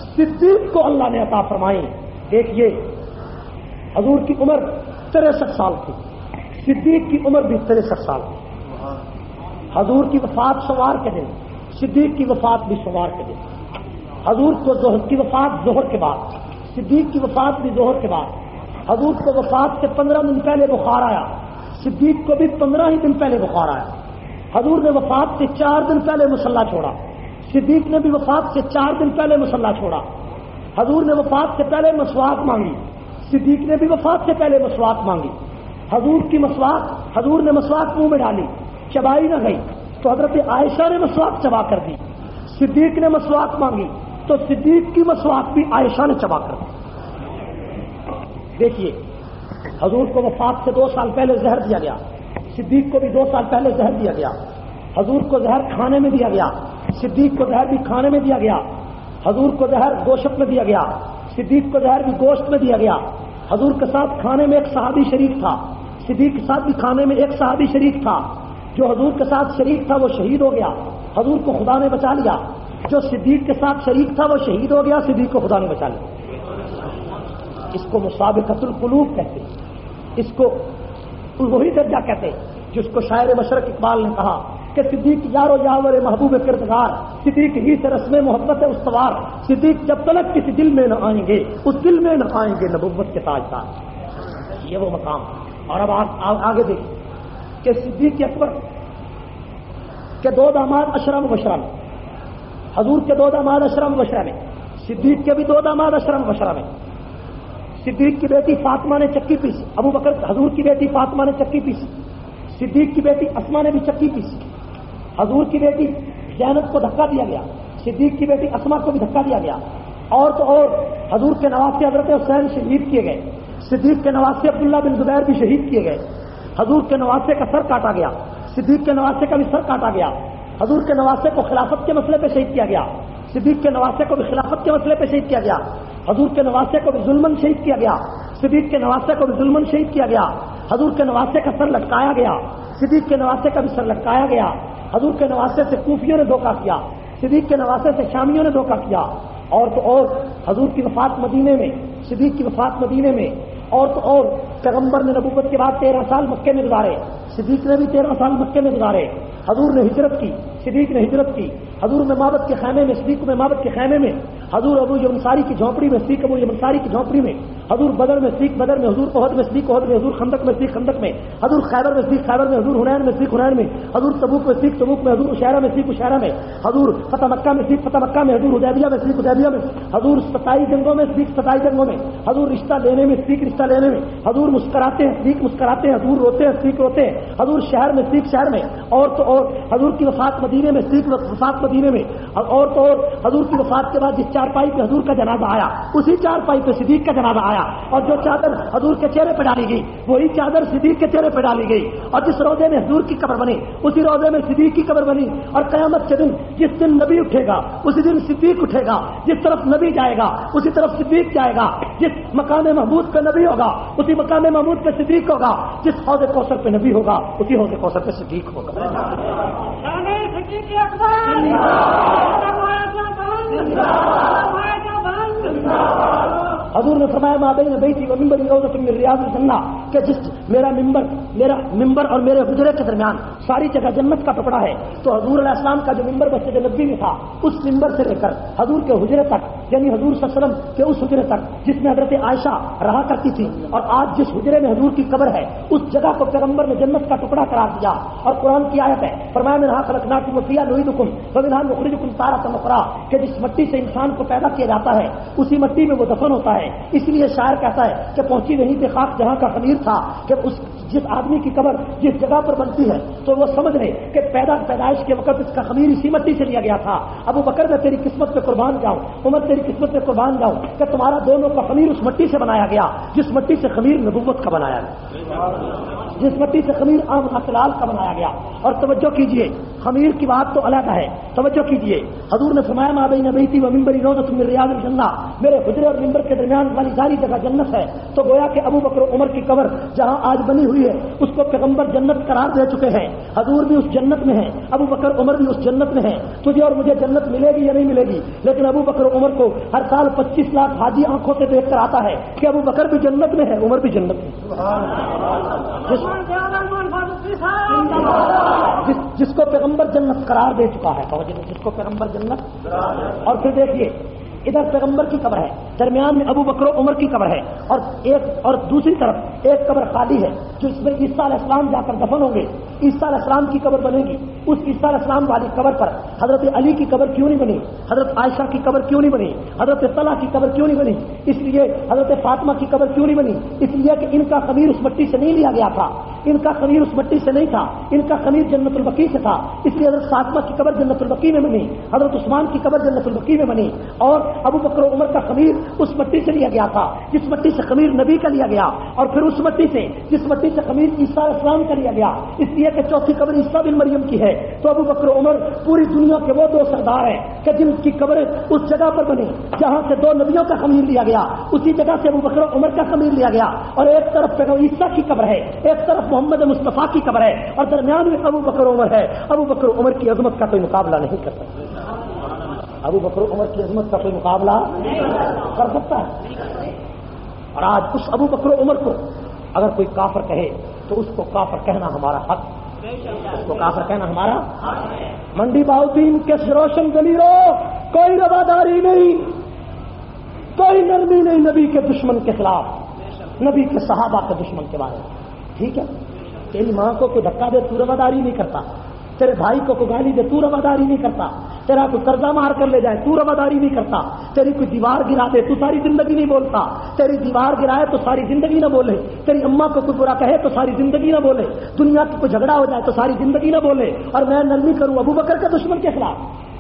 صدیق کو اللہ نے عطا فرمائی. دیکھیے حضور کی عمر 63 سال تھی, صدیق کی عمر بھی 63 سال تھی. حضور کی وفات سوار کے دن, صدیق کی وفات بھی سوار کے دن. حضور کو ظہر کی وفات ظہر کے بعد, صدیق کی وفات بھی ظہر کے بعد. حضور کو وفات سے 15 دن پہلے بخار آیا, صدیق کو بھی 15 ہی دن پہلے بخار آیا. حضور نے وفات سے 4 دن پہلے مصلی چھوڑا, صدیق نے بھی وفات سے 4 دن پہلے مصلی چھوڑا. حضور نے وفات سے پہلے مسواک مانگی, صدیق نے بھی وفات سے پہلے مسواک مانگی. حضور کی مسواک, حضور نے مسواک منہ میں ڈالی, چبائی نہ گئی تو حضرت عائشہ نے مسواک چبا کر دی. صدیق نے مسواک مانگی تو صدیق کی مسواک بھی عائشہ نے چبا کر دی. دیکھیے حضور کو وفات سے 2 سال پہلے زہر دیا گیا, صدیق کو بھی 2 سال پہلے زہر دیا گیا. حضور کو زہر کھانے میں دیا گیا, صدیق کو زہر بھی کھانے میں دیا گیا. حضور کو زہر گوشت میں دیا گیا, صدیق کو زہر بھی گوشت میں دیا گیا. حضور کے ساتھ کھانے میں ایک صحابی شریک تھا, صدیق کے ساتھ بھی کھانے میں ایک صحابی شریک تھا. جو حضور کے ساتھ شریک تھا وہ شہید ہو گیا, حضور کو خدا نے بچا لیا. جو صدیق کے ساتھ شریک تھا وہ شہید ہو گیا, صدیق کو خدا نے بچا لیا. اس کو مسابقۃ القلوب کہتے ہیں, اس کو وہی درجہ کہتے ہیں جس کو شاعر مشرق اقبال نے کہا کہ صدیق یارو یاور محبوب کردگار, صدیق ہی سے رسم محبت استوار. صدیق جب تلک کسی دل میں نہ آئیں گے اس دل میں نہ آئیں گے نبوت کے تاجدار. یہ وہ مقام. اور اب آگے دیکھیں کہ صدیق اکبر کے 2 داماد اشرا مبشرہ میں, حضور کے 2 داماد اشرا مبشرہ میں, صدیق کے بھی 2 داماد اشرا مبشرہ میں. صدیق کی بیٹی فاطمہ نے چکی پیسی, ابو بکر حضور کی بیٹی فاطمہ نے چکی پیسی, صدیق کی بیٹی اسما نے بھی چکی پیسی. حضور کی بیٹی زینب کو دھکا دیا گیا, صدیق کی بیٹی اسما کو بھی دھکا دیا گیا. اور تو اور حضور کے نواسے حضرت حسین شہید کیے گئے, صدیق کے نواسے عبداللہ بن زبیر بھی شہید کیے گئے. حضور کے نواسے کا سر کاٹا گیا, صدیق کے نواسے کا بھی سر کاٹا گیا. حضور کے نواسے کو خلافت کے مسئلے پہ شہید کیا گیا, صدیق کے نواسے کو بھی خلافت کے مسئلے پہ شہید کیا گیا. حضور کے نواسے کو بھی ظلمن شہید کیا گیا, صدیق کے نواسے کو بھی ظلمن شہید کیا گیا. حضور کے نواسے کا سر لٹکایا گیا, صدیق کے نواسے کا بھی سر لٹکایا گیا. حضور کے نواسے سے کوفیوں نے دھوکہ کیا, صدیق کے نواسے سے شامیوں نے دھوکہ کیا. اور تو اور حضور کی وفات مدینے میں, صدیق کی وفات مدینے میں. اور تو اور پیغمبر نے نبوت کے بعد 13 سال مکے میں گزارے, صدیق نے بھی 13 سال مکے میں گزارے. حضور نے ہجرت کی, صدیق نے ہجرت کی. حضور ممابت کے خیمے میں, صدیق ممابت کے خیمے میں. حضور ابو انصاری کی جھونپڑی میں, صدیق ابو انصاری کی جھونپڑی میں. حضور بدر میں, صدیق بدر میں. حضور احد میں, صدیق احد میں. حضور خندق میں, صدیق خندق میں. حضور خیبر میں, صدیق خیبر میں. حضور حنین میں, صدیق حنین میں. حضور تبوک میں, صدیق تبوک میں. حضور عشیرہ میں, صدیق عشیرہ میں. حضور فتح مکہ میں, صدیق فتح مکہ میں. حضور حدیبیہ میں, صدیق حدیبیہ میں. حضور 27 جنگوں میں, صدیق 27 جنگوں میں. حضور رشتہ لینے میں, صدیق رشتہ لینے میں. حضور مسکراتے ہیں, صدیق مسکراتے ہیں. حضور روتے ہیں, صدیق روتے ہیں. حضور شہر میں, صدیق شہر میں. اور تو اور حضور کی وفات مدینے میں, صدیق وفات مدینے میں. اور تو اور حضور کی وفات کے بعد جس چارپائی پہ حضور کا جنازہ آیا اسی چارپائی پہ صدیق کا جنازہ آیا. اور جو چادر حضور کے چہرے پہ ڈالی گئی وہی چادر صدیق کے چہرے پہ ڈالی گئی. اور جس روزے میں حضور کی قبر بنی اسی روزے میں صدیق کی قبر بنی. اور قیامت کے دن جس دن نبی اٹھے گا اسی دن صدیق اٹھے گا. جس طرف نبی جائے گا اسی طرف صدیق جائے گا. جس مقام محمود پہ نبی ہوگا اسی مقام محمود پہ صدیق ہوگا. جس حوض کوثر پہ نبی ہوگا اسی حوض کوثر پہ صدیق ہوگا. حضور نے فرمایا ما بین بیتی و منبری روضۃ من ریاض الجنہ کہ جس میرا ممبر اور میرے حجرے کے درمیان ساری جگہ جنت کا ٹکڑا ہے. تو حضور علیہ السلام کا جو ممبر مسجد نبوی میں تھا اس ممبر سے لے کر حضور کے حجرے تک, یعنی حضور صلی اللہ علیہ وسلم کے اس حجرے تک جس میں حضرت عائشہ رہا کرتی تھی, اور آج جس حجرے میں حضور کی قبر ہے اس جگہ کو پیغمبر نے جنت کا ٹکڑا قرار دیا. اور قرآن کی آیت ہے, فرمایا منھا خلقناکم وفیہا نعیدکم ومنھا نخرجکم تارۃ اخری کہ جس مٹی سے انسان کو پیدا کیا جاتا ہے اسی مٹی میں وہ دفن ہوتا ہے. اس لیے شاعر کہتا ہے کہ پہنچی وہیں پہ خاک جہاں کا خمیر تھا کہ جس آدمی کی قبر جس جگہ پر بنتی ہے تو وہ سمجھ لے کہ پیدائش کے وقت اس کا خمیر اسی مٹی سے لیا گیا تھا. ابو بکر میں تیری قسمت پہ قربان جاؤں, عمر تیری قسمت پہ قربان جاؤں کہ تمہارا دونوں کا خمیر اس مٹی سے بنایا گیا جس مٹی سے خمیر نبوت کا بنایا گیا, جس مٹی سے خمیر عام حاصلال کا بنایا گیا. اور توجہ کیجئے خمیر کی بات تو علیحدہ ہے، توجہ کیجیے، حضور نے فرمایا ما بین بیتی و منبری روضۃ من ریاض الجنہ، میرے حجرے اور منبر کے درمیان والی ساری جگہ جنت ہے۔ تو گویا کہ ابو بکر و عمر کی قبر جہاں آج بنی ہوئی ہے اس کو پیغمبر جنت قرار دے چکے ہیں، حضور بھی اس جنت میں ہیں، ابو بکر عمر بھی اس جنت میں ہیں۔ تجھے اور مجھے جنت ملے گی یا نہیں ملے گی، لیکن ابو بکر و عمر کو ہر سال 25 لاکھ حاجی آنکھوں سے دیکھ کر آتا ہے کہ ابو بکر بھی جنت میں ہے، عمر بھی جنت میں، جس کو پیغمبر جنت قرار دے چکا ہے، جس کو پیغمبر جنت۔ اور پھر دیکھیے ادھر پیغمبر کی قبر ہے، درمیان میں ابو بکر و عمر کی قبر ہے، اور دوسری طرف ایک قبر خالی ہے جو اس میں عیسیٰ علیہ السلام جا کر دفن ہوں گے، عیسیٰ علیہ السلام کی قبر بنے گی۔ اس عیسیٰ علیہ السلام والی قبر پر حضرت علی کی قبر کیوں نہیں بنی، حضرت عائشہ کی قبر کیوں نہیں بنی، حضرت طلحہ کی قبر کیوں نہیں بنی، اس لیے حضرت فاطمہ کی قبر کیوں نہیں بنی، اس لیے کہ ان کا خمیر اس مٹی سے نہیں لیا گیا تھا، ان کا خمیر اس مٹی سے نہیں تھا، ان کا خمیر جنت البقیع سے تھا، اس لیے حضرت فاطمہ کی قبر جنت البقیع میں بنی، حضرت عثمان کی قبر جنت البقیع میں بنی، اور ابو بکر و عمر کا خمیر اس مٹی سے لیا گیا تھا جس مٹی سے خمیر نبی کا لیا گیا، اور پھر اس مٹی سے جس مٹی سے خمیر عیسیٰ علیہ السلام کا لیا گیا، اس لیے کہ چوتھی قبر عیسیٰ بن مریم کی ہے۔ تو ابو بکر و عمر پوری دنیا کے وہ دو سردار ہیں کہ جن کی قبریں اس جگہ پر بنی جہاں سے دو نبیوں کا خمیر لیا گیا، اسی جگہ سے ابو بکر و عمر کا خمیر لیا گیا، اور ایک طرف عیسیٰ کی قبر ہے، ایک طرف محمد مصطفیٰ کی قبر ہے، اور درمیان میں ابو بکر و عمر ہے۔ ابو بکر و عمر کی عظمت کا کوئی مقابلہ نہیں کر سکتا، ابو بکر و عمر کی عظمت کا کوئی مقابلہ کر سکتا ہے۔ اور آج اس ابو بکر و عمر کو اگر کوئی کافر کہے تو اس کو کافر کہنا ہمارا حق، اس کو کافر کہنا ہمارا۔ منڈی باؤدین کے روشن ضمیروں، کوئی رواداری نہیں، کوئی نرمی نہیں نبی کے دشمن کے خلاف، نبی کے صحابہ کے دشمن کے بارے میں، ٹھیک ہے؟ تیری ماں کو کوئی دھکا دے تو رواداری نہیں کرتا، تیرے بھائی کو کوئی گالی دے تو رواداری نہیں کرتا، تیرا کوئی قرضہ مار کر لے جائے تو رواداری نہیں کرتا، تیری کوئی دیوار گرا دے تو ساری زندگی نہیں بولتا، تیری دیوار گرائے تو ساری زندگی نہ بولے، تیری اماں کو کوئی برا کہے تو ساری زندگی نہ بولے، دنیا کی کوئی جھگڑا ہو جائے تو ساری زندگی نہ بولے، اور میں نرمی کروں ابو بکر کے دشمن کے خلاف،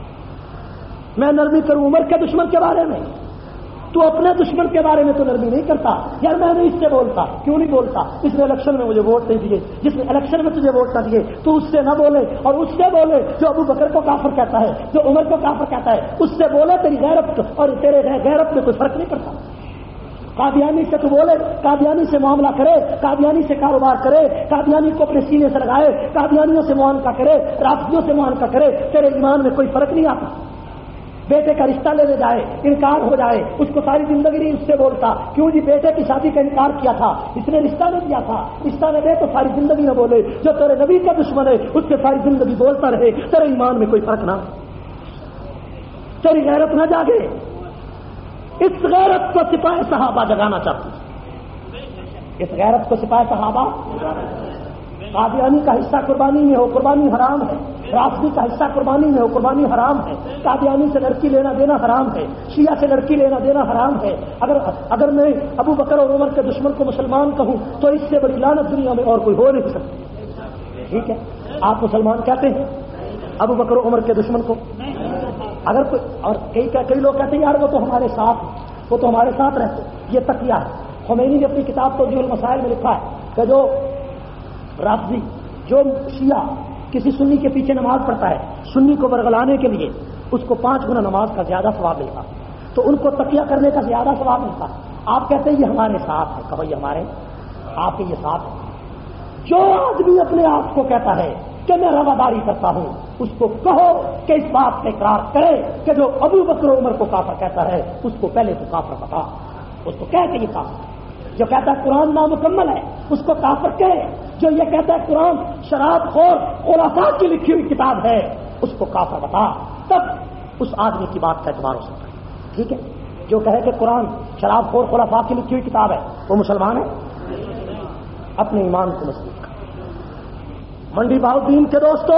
میں نرمی کروں عمر کے دشمن کے بارے میں، تو اپنے دشمن کے بارے میں تو نرمی نہیں کرتا، یار میں نہیں اس سے بولتا، کیوں نہیں بولتا؟ اس نے الیکشن میں مجھے ووٹ نہیں دیے، جس نے الیکشن میں تجھے ووٹ نہ دیے تو اس سے نہ بولے، اور اس سے بولے جو ابو بکر کو کافر کہتا ہے، جو عمر کو کافر کہتا ہے، اس سے بولے، تیری غیرت اور تیرے غیرت میں کوئی فرق نہیں پڑتا۔ قادیانی سے تو بولے، قادیانی سے معاملہ کرے، قادیانی سے کاروبار کرے، قادیانی کو اپنے سینے سے لگائے، قادیانیوں سے معانقہ کرے، رافضیوں سے معانقہ کرے، تیرے ایمان میں کوئی فرق نہیں آتا۔ بیٹے کا رشتہ لینے جائے، انکار ہو جائے، اس کو ساری زندگی نہیں اس سے بولتا، کیوں جی بیٹے کی شادی کا انکار کیا تھا، اس نے رشتہ نہیں دیا تھا، رشتہ نہ دے تو ساری زندگی نہ بولے، جو تیرے نبی کا دشمن ہے اس سے ساری زندگی بولتا رہے، تیرے ایمان میں کوئی فرق نہ، تیری غیرت نہ جاگے۔ اس غیرت کو سپاہ صحابہ جگانا چاہتے ہیں، اس غیرت کو سپاہ صحابہ۔ قادیانی کا حصہ قربانی میں ہو، قربانی حرام ہے، رافضی کا حصہ قربانی میں ہو، قربانی حرام ہے، قادیانی سے لڑکی لینا دینا حرام ہے، شیعہ سے لڑکی لینا دینا حرام ہے۔ اگر میں ابو بکر اور عمر کے دشمن کو مسلمان کہوں تو اس سے بڑی لعنت دنیا میں اور کوئی ہو نہیں سکتی، ٹھیک ہے؟ آپ مسلمان کہتے ہیں ابو بکر و عمر کے دشمن کو، اگر کوئی، اور کئی لوگ کہتے ہیں یار وہ تو ہمارے ساتھ، وہ تو ہمارے ساتھ رہتے، یہ تقیہ ہے۔ خمینی نے اپنی کتاب توضیح المسائل میں لکھا ہے کہ جو رافضی، جو شیعہ کسی سنی کے پیچھے نماز پڑھتا ہے سنی کو برگلانے کے لیے، اس کو 5 گنا نماز کا زیادہ ثواب ملتا، تو ان کو تقیہ کرنے کا زیادہ ثواب ملتا۔ آپ کہتے ہیں یہ ہمارے ساتھ ہے، کہو یہ ہمارے، آپ کے یہ ساتھ ہے۔ جو آدمی اپنے آپ کو کہتا ہے کہ میں رواداری کرتا ہوں، اس کو کہو کہ اس بات کا اقرار کرے کہ جو ابو بکر و عمر کو کافر کہتا ہے اس کو پہلے تو کافر بتا، اس کو کہہ کہ یہ کافر، جو کہتا ہے قرآن نامکمل ہے اس کو کافر کہے، جو یہ کہتا ہے قرآن شراب خور خلفاء کی لکھی ہوئی کتاب ہے اس کو کافر بتا، تب اس آدمی کی بات کا اعتبار ہو سکتا ہے، ٹھیک ہے؟ جو کہے کہ قرآن شراب خور خلفاء کی لکھی ہوئی کتاب ہے وہ مسلمان ہے، اپنے ایمان کو مضبوط کر۔ منڈی باؤدین کے دوستو،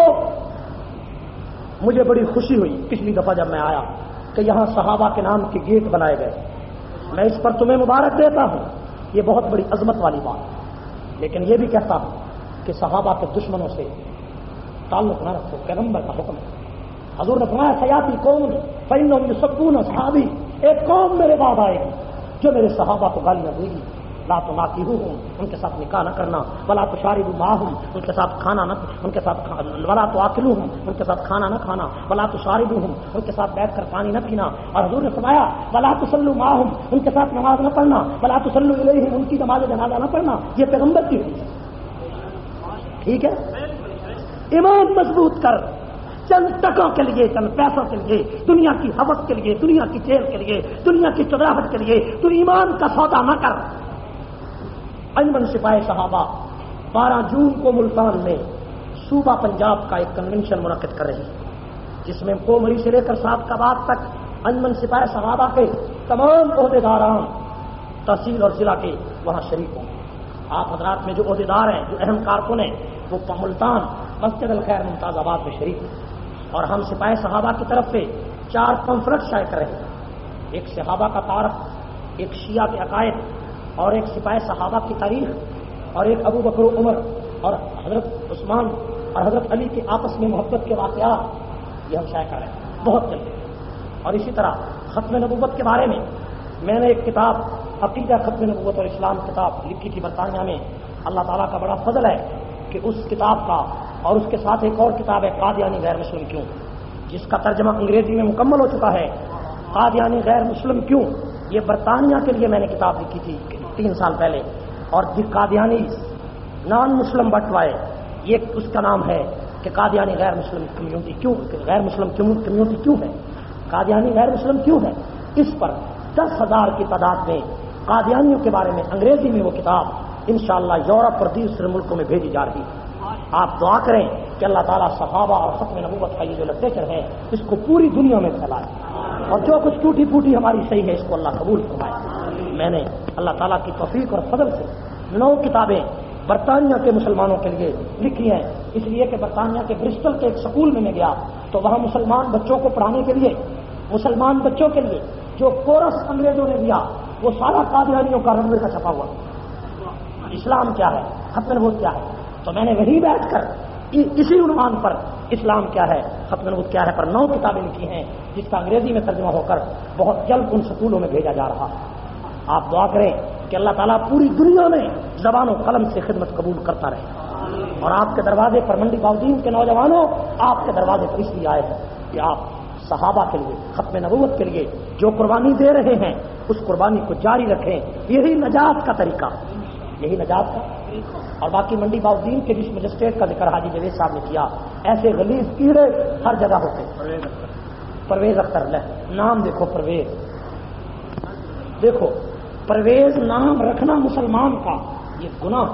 مجھے بڑی خوشی ہوئی پچھلی دفعہ جب میں آیا کہ یہاں صحابہ کے نام کے گیٹ بنائے گئے، میں اس پر تمہیں مبارک دیتا ہوں، یہ بہت بڑی عظمت والی بات ہے، لیکن یہ بھی کہتا ہوں کہ صحابہ کے دشمنوں سے تعلق نہ رکھو، پیغمبر کا حکم ہے۔ حضور نے فرمایا سیاتی قوم فإنهم يسبون اصحابی، ایک قوم میرے بعد آئے گی جو میرے صحابہ کو گالیاں دے گی، لا تناکحوہم ان کے ساتھ نکاح نہ کرنا، ولا تشاربوا معہم ان کے ساتھ کھانا نہ، ان کے ساتھ ولا تاکلوہم ان کے ساتھ کھانا نہ کھانا، ولا تشاربوہم ان کے ساتھ بیٹھ کر پانی نہ پینا، اور حضور نے فرمایا ولا تصلوا معہم ان کے ساتھ نماز نہ پڑھنا، ولا تصلوا الیہم ان کی نماز جنازہ نہ پڑھنا. یہ پیغمبر کی حدیث ہے. ٹھیک ہے، ایمان مضبوط کر. چند ٹکوں کے لیے، چند پیسوں کے لیے، دنیا کی حوث کے لیے، دنیا کی چیل کے لیے، دنیا کی چودراہٹ کے لیے تو ایمان کا سودا نہ کر. انجمن سپاہی صحابہ 12 جون کو ملتان میں صوبہ پنجاب کا ایک کنونشن منعقد کر رہی ہے، جس میں کومری سے لے کر سابقہ تک انجمن سپاہی صحابہ کے تمام عہدیداران تحصیل اور ضلع کے وہاں شریک ہوں. آپ حضرات میں جو عہدیدار ہیں، جو اہم کارکن ہیں، وہ ملتان مسجد الخیر ممتاز آباد میں شریک ہیں. اور ہم سپاہی صحابہ کی طرف سے 4 پمفلٹ شائع کر رہے ہیں. ایک صحابہ کا تعارف، ایک شیعہ کے عقائد، اور ایک سپاہی صحابہ کی تاریخ، اور ایک ابو بکر و عمر اور حضرت عثمان اور حضرت علی کے آپس میں محبت کے واقعات، یہ ہم شائع کر رہے ہیں بہت جلد. اور اسی طرح ختم نبوت کے بارے میں نے ایک کتاب عقیدہ ختم نبوت اور اسلام کتاب لکھی تھی برطانیہ میں. اللہ تعالیٰ کا بڑا فضل ہے کہ اس کتاب کا اور اس کے ساتھ ایک اور کتاب ہے قادیانی غیر مسلم کیوں، جس کا ترجمہ انگریزی میں مکمل ہو چکا ہے. قادیانی غیر مسلم کیوں، یہ برطانیہ کے لیے میں نے کتاب لکھی تھی 3 سال پہلے. اور the Qadiani non Muslim but why, یہ اس کا نام ہے کہ قادیانی غیر مسلم کمیونٹی کیوں، غیر مسلم کمیونٹی کیوں ہے، قادیانی غیر مسلم کیوں ہے. اس پر 10,000 کی تعداد میں قادیانیوں کے بارے میں انگریزی میں وہ کتاب انشاءاللہ یورپ اور دوسرے ملکوں میں بھیجی جا رہی ہے. آپ دعا کریں کہ اللہ تعالیٰ صحابہ اور ختم نبوت کا یہ جو لٹریچر ہے اس کو پوری دنیا میں پھیلائے، اور جو کچھ ٹوٹی پھوٹی ہماری صحیح ہے اس کو اللہ قبول فرمائے. میں نے اللہ تعالیٰ کی توفیق اور فضل سے 9 کتابیں برطانیہ کے مسلمانوں کے لیے لکھی ہیں. اس لیے کہ برطانیہ کے برسٹل کے ایک سکول میں گیا تو وہاں مسلمان بچوں کو پڑھانے کے لیے، مسلمان بچوں کے لیے جو کورس انگریزوں نے دیا وہ سارا قادیانیوں کا رنگ کا چھپا ہوا. اسلام کیا ہے، ختم نبوت کیا ہے. تو میں نے وہیں بیٹھ کر اسی عنوان پر اسلام کیا ہے، ختم نبوت کیا ہے پر 9 کتابیں لکھی ہیں، جس کا انگریزی میں ترجمہ ہو کر بہت جلد ان سکولوں میں بھیجا جا رہا ہے. آپ دعا کریں کہ اللہ تعالیٰ پوری دنیا میں زبان و قلم سے خدمت قبول کرتا رہے. اور آپ کے دروازے پر منڈی باؤدین کے نوجوانوں آپ کے دروازے پر اس لیے آئے ہیں کہ آپ صحابہ کے لیے، ختم نبوت کے لیے جو قربانی دے رہے ہیں اس قربانی کو جاری رکھیں. یہی نجات کا طریقہ، یہی نجات کا. اور باقی منڈی باؤدین کے جس مجسٹریٹ کا ذکر حاجی جوید صاحب نے کیا، ایسے غلیظ کیڑے ہر جگہ ہوتے. پرویز اختر نام دیکھو، پرویز دیکھو، پرویز نام رکھنا مسلمان کا یہ گناہ،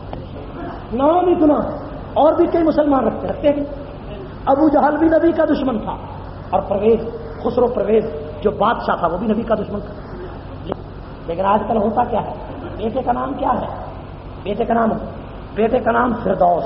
نام ہی گناہ. اور بھی کئی مسلمان رکھتے ہیں. ابو جہل بھی نبی کا دشمن تھا، اور پرویز، خسرو پرویز جو بادشاہ تھا وہ بھی نبی کا دشمن تھا. لیکن آج کل ہوتا کیا ہے، بیٹے کا نام کیا ہے، بیٹے کا نام فردوس،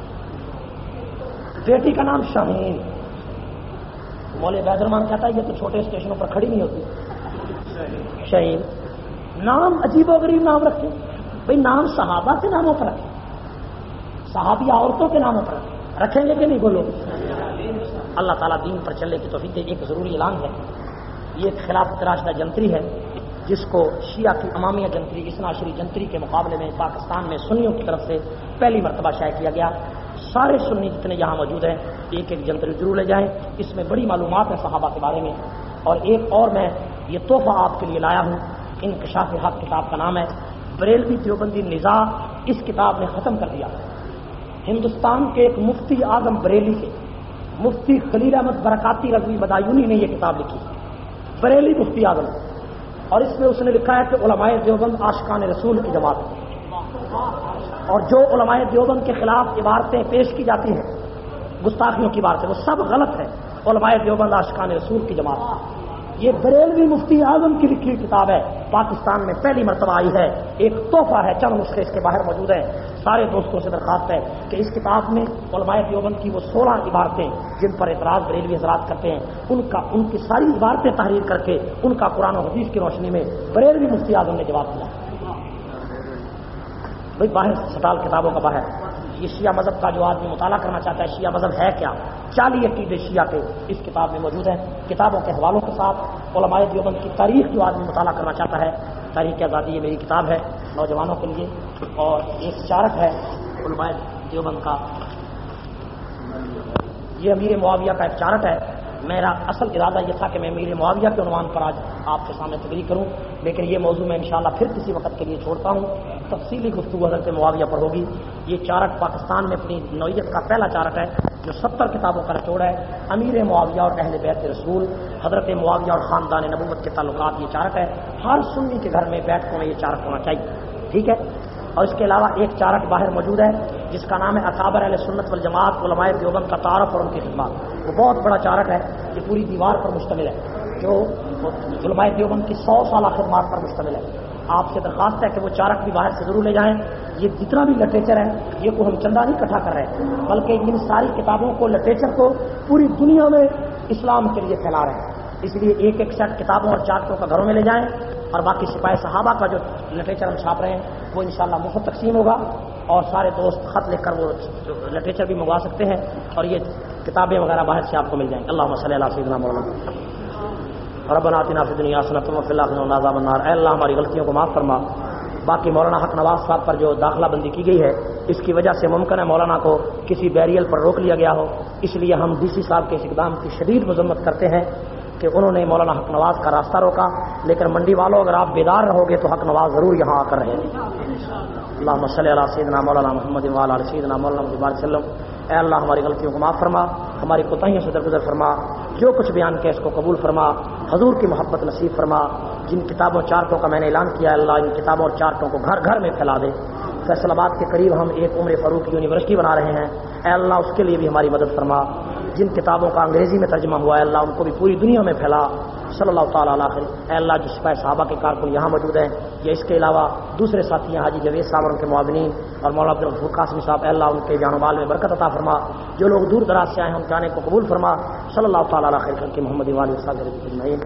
بیٹی کا نام شاہین. مولوی عبید الرحمان کہتا ہے یہ تو چھوٹے اسٹیشنوں پر کھڑی نہیں ہوتی. شاہین نام عجیب و غریب نام رکھتے بھئی. نام صحابہ کے ناموں پر رکھیں، صحابیہ عورتوں کے ناموں پر رکھیں گے کہ نہیں بولو. اللہ تعالیٰ دین پر چلنے کی توفیق دے. ایک ضروری اعلان ہے، یہ ایک خلافت راشدہ جنتری ہے جس کو شیعہ کی امامیہ جنتری، اثنا عشری جنتری کے مقابلے میں پاکستان میں سنیوں کی طرف سے پہلی مرتبہ شائع کیا گیا. سارے سنی جتنے یہاں موجود ہیں ایک ایک جنتری ضرور لے جائیں. اس میں بڑی معلومات ہیں صحابہ کے بارے میں. اور ایک اور میں یہ تحفہ آپ کے لیے لایا ہوں، انکشاف حق کتاب کا نام ہے. بریلوی دیوبندی نزاع اس کتاب نے ختم کر دیا. ہندوستان کے ایک مفتی اعظم بریلی کے مفتی خلیل احمد برکاتی رضوی بدایونی نے یہ کتاب لکھی، بریلی مفتی اعظم. اور اس میں اس نے لکھا ہے کہ علماء دیوبند عاشقان رسول کی جماعت ہے، اور جو علماء دیوبند کے خلاف عبارتیں پیش کی جاتی ہیں، گستاخیوں کی عبارتیں، وہ سب غلط ہے. علماء دیوبند عاشقان رسول کی جماعت. یہ بریلوی مفتی اعظم کی لکھی کتاب ہے، پاکستان میں پہلی مرتبہ آئی ہے. ایک تحفہ ہے، چند نسخے اس کے باہر موجود ہیں. سارے دوستوں سے درخواست ہے کہ اس کتاب میں علماء دیوبند کی وہ 16 عبارتیں جن پر اعتراض بریلوی حضرات کرتے ہیں، ان کی ساری عبارتیں تحریر کر کے ان کا قرآن و حدیث کی روشنی میں بریلوی مفتی اعظم نے جواب دیا. بھائی باہر سٹال کتابوں کا باہر. یہ شیعہ مذہب کا جو آدمی مطالعہ کرنا چاہتا ہے شیعہ مذہب ہے کیا، 40 عقیدے شیعہ کے اس کتاب میں موجود ہیں. کتابوں کے حوالوں کے ساتھ علماء دیوبند کی تاریخ جو آدمی مطالعہ کرنا چاہتا ہے تاریخ آزادی یہ میری کتاب ہے نوجوانوں کے لیے، اور ایک چارٹ ہے علماء دیوبند کا، یہ امیر معاویہ کا ایک چارٹ ہے۔ میرا اصل ارادہ یہ تھا کہ میں امیر معاویہ کے عنوان پر آج آپ کے سامنے تقریر کروں، لیکن یہ موضوع میں انشاءاللہ پھر کسی وقت کے لیے چھوڑتا ہوں۔ تفصیلی گفتگو حضرت معاویہ پر ہوگی۔ یہ چارٹ پاکستان میں اپنی نوعیت کا پہلا چارٹ ہے جو 70 کتابوں کا نچوڑ ہے۔ امیر معاویہ اور اہل بیت رسول، حضرت معاویہ اور خاندان نبوت کے تعلقات، یہ چارٹ ہے۔ ہر سنی کے گھر میں بیٹھوں میں یہ چارٹ ہونا چاہیے، ٹھیک ہے۔ اور اس کے علاوہ ایک چارٹ باہر موجود ہے جس کا نام ہے اکابر اہل سنت والجماعت علماء دیوبند کا تعارف اور ان کی خدمات۔ وہ بہت بڑا چارٹ ہے، یہ پوری دیوار پر مشتمل ہے، جو علماء دیوبند کی 100 سالہ خدمات پر مشتمل ہے۔ آپ سے درخواست ہے کہ وہ چارٹ بھی باہر سے ضرور لے جائیں۔ یہ جتنا بھی لٹریچر ہے یہ کو ہم چندہ نہیں اکٹھا کر رہے ہیں، بلکہ ان ساری کتابوں کو، لٹریچر کو پوری دنیا میں اسلام کے لیے پھیلا رہے ہیں۔ اس لیے ایک ایک سیٹ کتابوں اور چارٹوں کا گھروں میں لے جائیں، اور باقی سپاہی صحابہ کا جو لٹریچر ہم چھاپ رہے ہیں وہ انشاءاللہ مفت تقسیم ہوگا، اور سارے دوست خط لکھ کر وہ لٹریچر بھی منگوا سکتے ہیں، اور یہ کتابیں وغیرہ باہر سے آپ کو مل جائیں۔ اللہم صلی علی سیدنا مولانا ربنا آتنا فی الدنیا حسنۃ وفی الآخرۃ حسنۃ وقنا عذاب النار۔ اے اللہ ہماری غلطیوں کو معاف فرما۔ باقی مولانا حق نواز صاحب پر جو داخلہ بندی کی گئی ہے اس کی وجہ سے ممکن ہے مولانا کو کسی بیریل پر روک لیا گیا ہو، اس لیے ہم ڈی سی صاحب کے اس اقدام کی شدید مذمت کرتے ہیں کہ انہوں نے مولانا حق نواز کا راستہ روکا۔ لیکن منڈی والوں اگر آپ بیدار رہو گے تو حق نواز ضرور یہاں آ کر رہے گا۔ اللہم صلی علی سیدنا مولانا محمد وعلی آل سیدنا مولانا محمد صلی اللہ علیہ وسلم۔ اے اللہ ہماری غلطیوں کو معاف فرما، ہماری کوتاہیوں سے درگزر فرما، جو کچھ بیان کیا اس کو قبول فرما، حضور کی محبت نصیب فرما۔ جن کتابوں چارٹوں کا میں نے اعلان کیا اللہ ان کتابوں اور چارٹوں کو گھر گھر میں پھیلا دے۔ فیصل آباد کے قریب ہم ایک عمر فاروق یونیورسٹی بنا رہے ہیں، اے اللہ اس کے لیے بھی ہماری مدد فرما۔ جن کتابوں کا انگریزی میں ترجمہ ہوا ہے اللہ ان کو بھی پوری دنیا میں پھیلا۔ صلی اللہ تعالیٰ علیہ وسلم۔ اے اللہ جو سپاہی صحابہ کے کارکن یہاں موجود ہیں، یا اس کے علاوہ دوسرے ساتھی ہیں حاجی جاوید صاحب اور ان کے معاونین اور مولانا عبدالغفور قاسمی صاحب، اے اللہ ان کے جان و مال میں برکت عطا فرما۔ جو لوگ دور دراز سے آئے ہیں ان کے آنے کو قبول فرما۔ صلی اللہ تعالیٰ علیہ خیر خلق محمد وآلہ وصحبہ اجمعین۔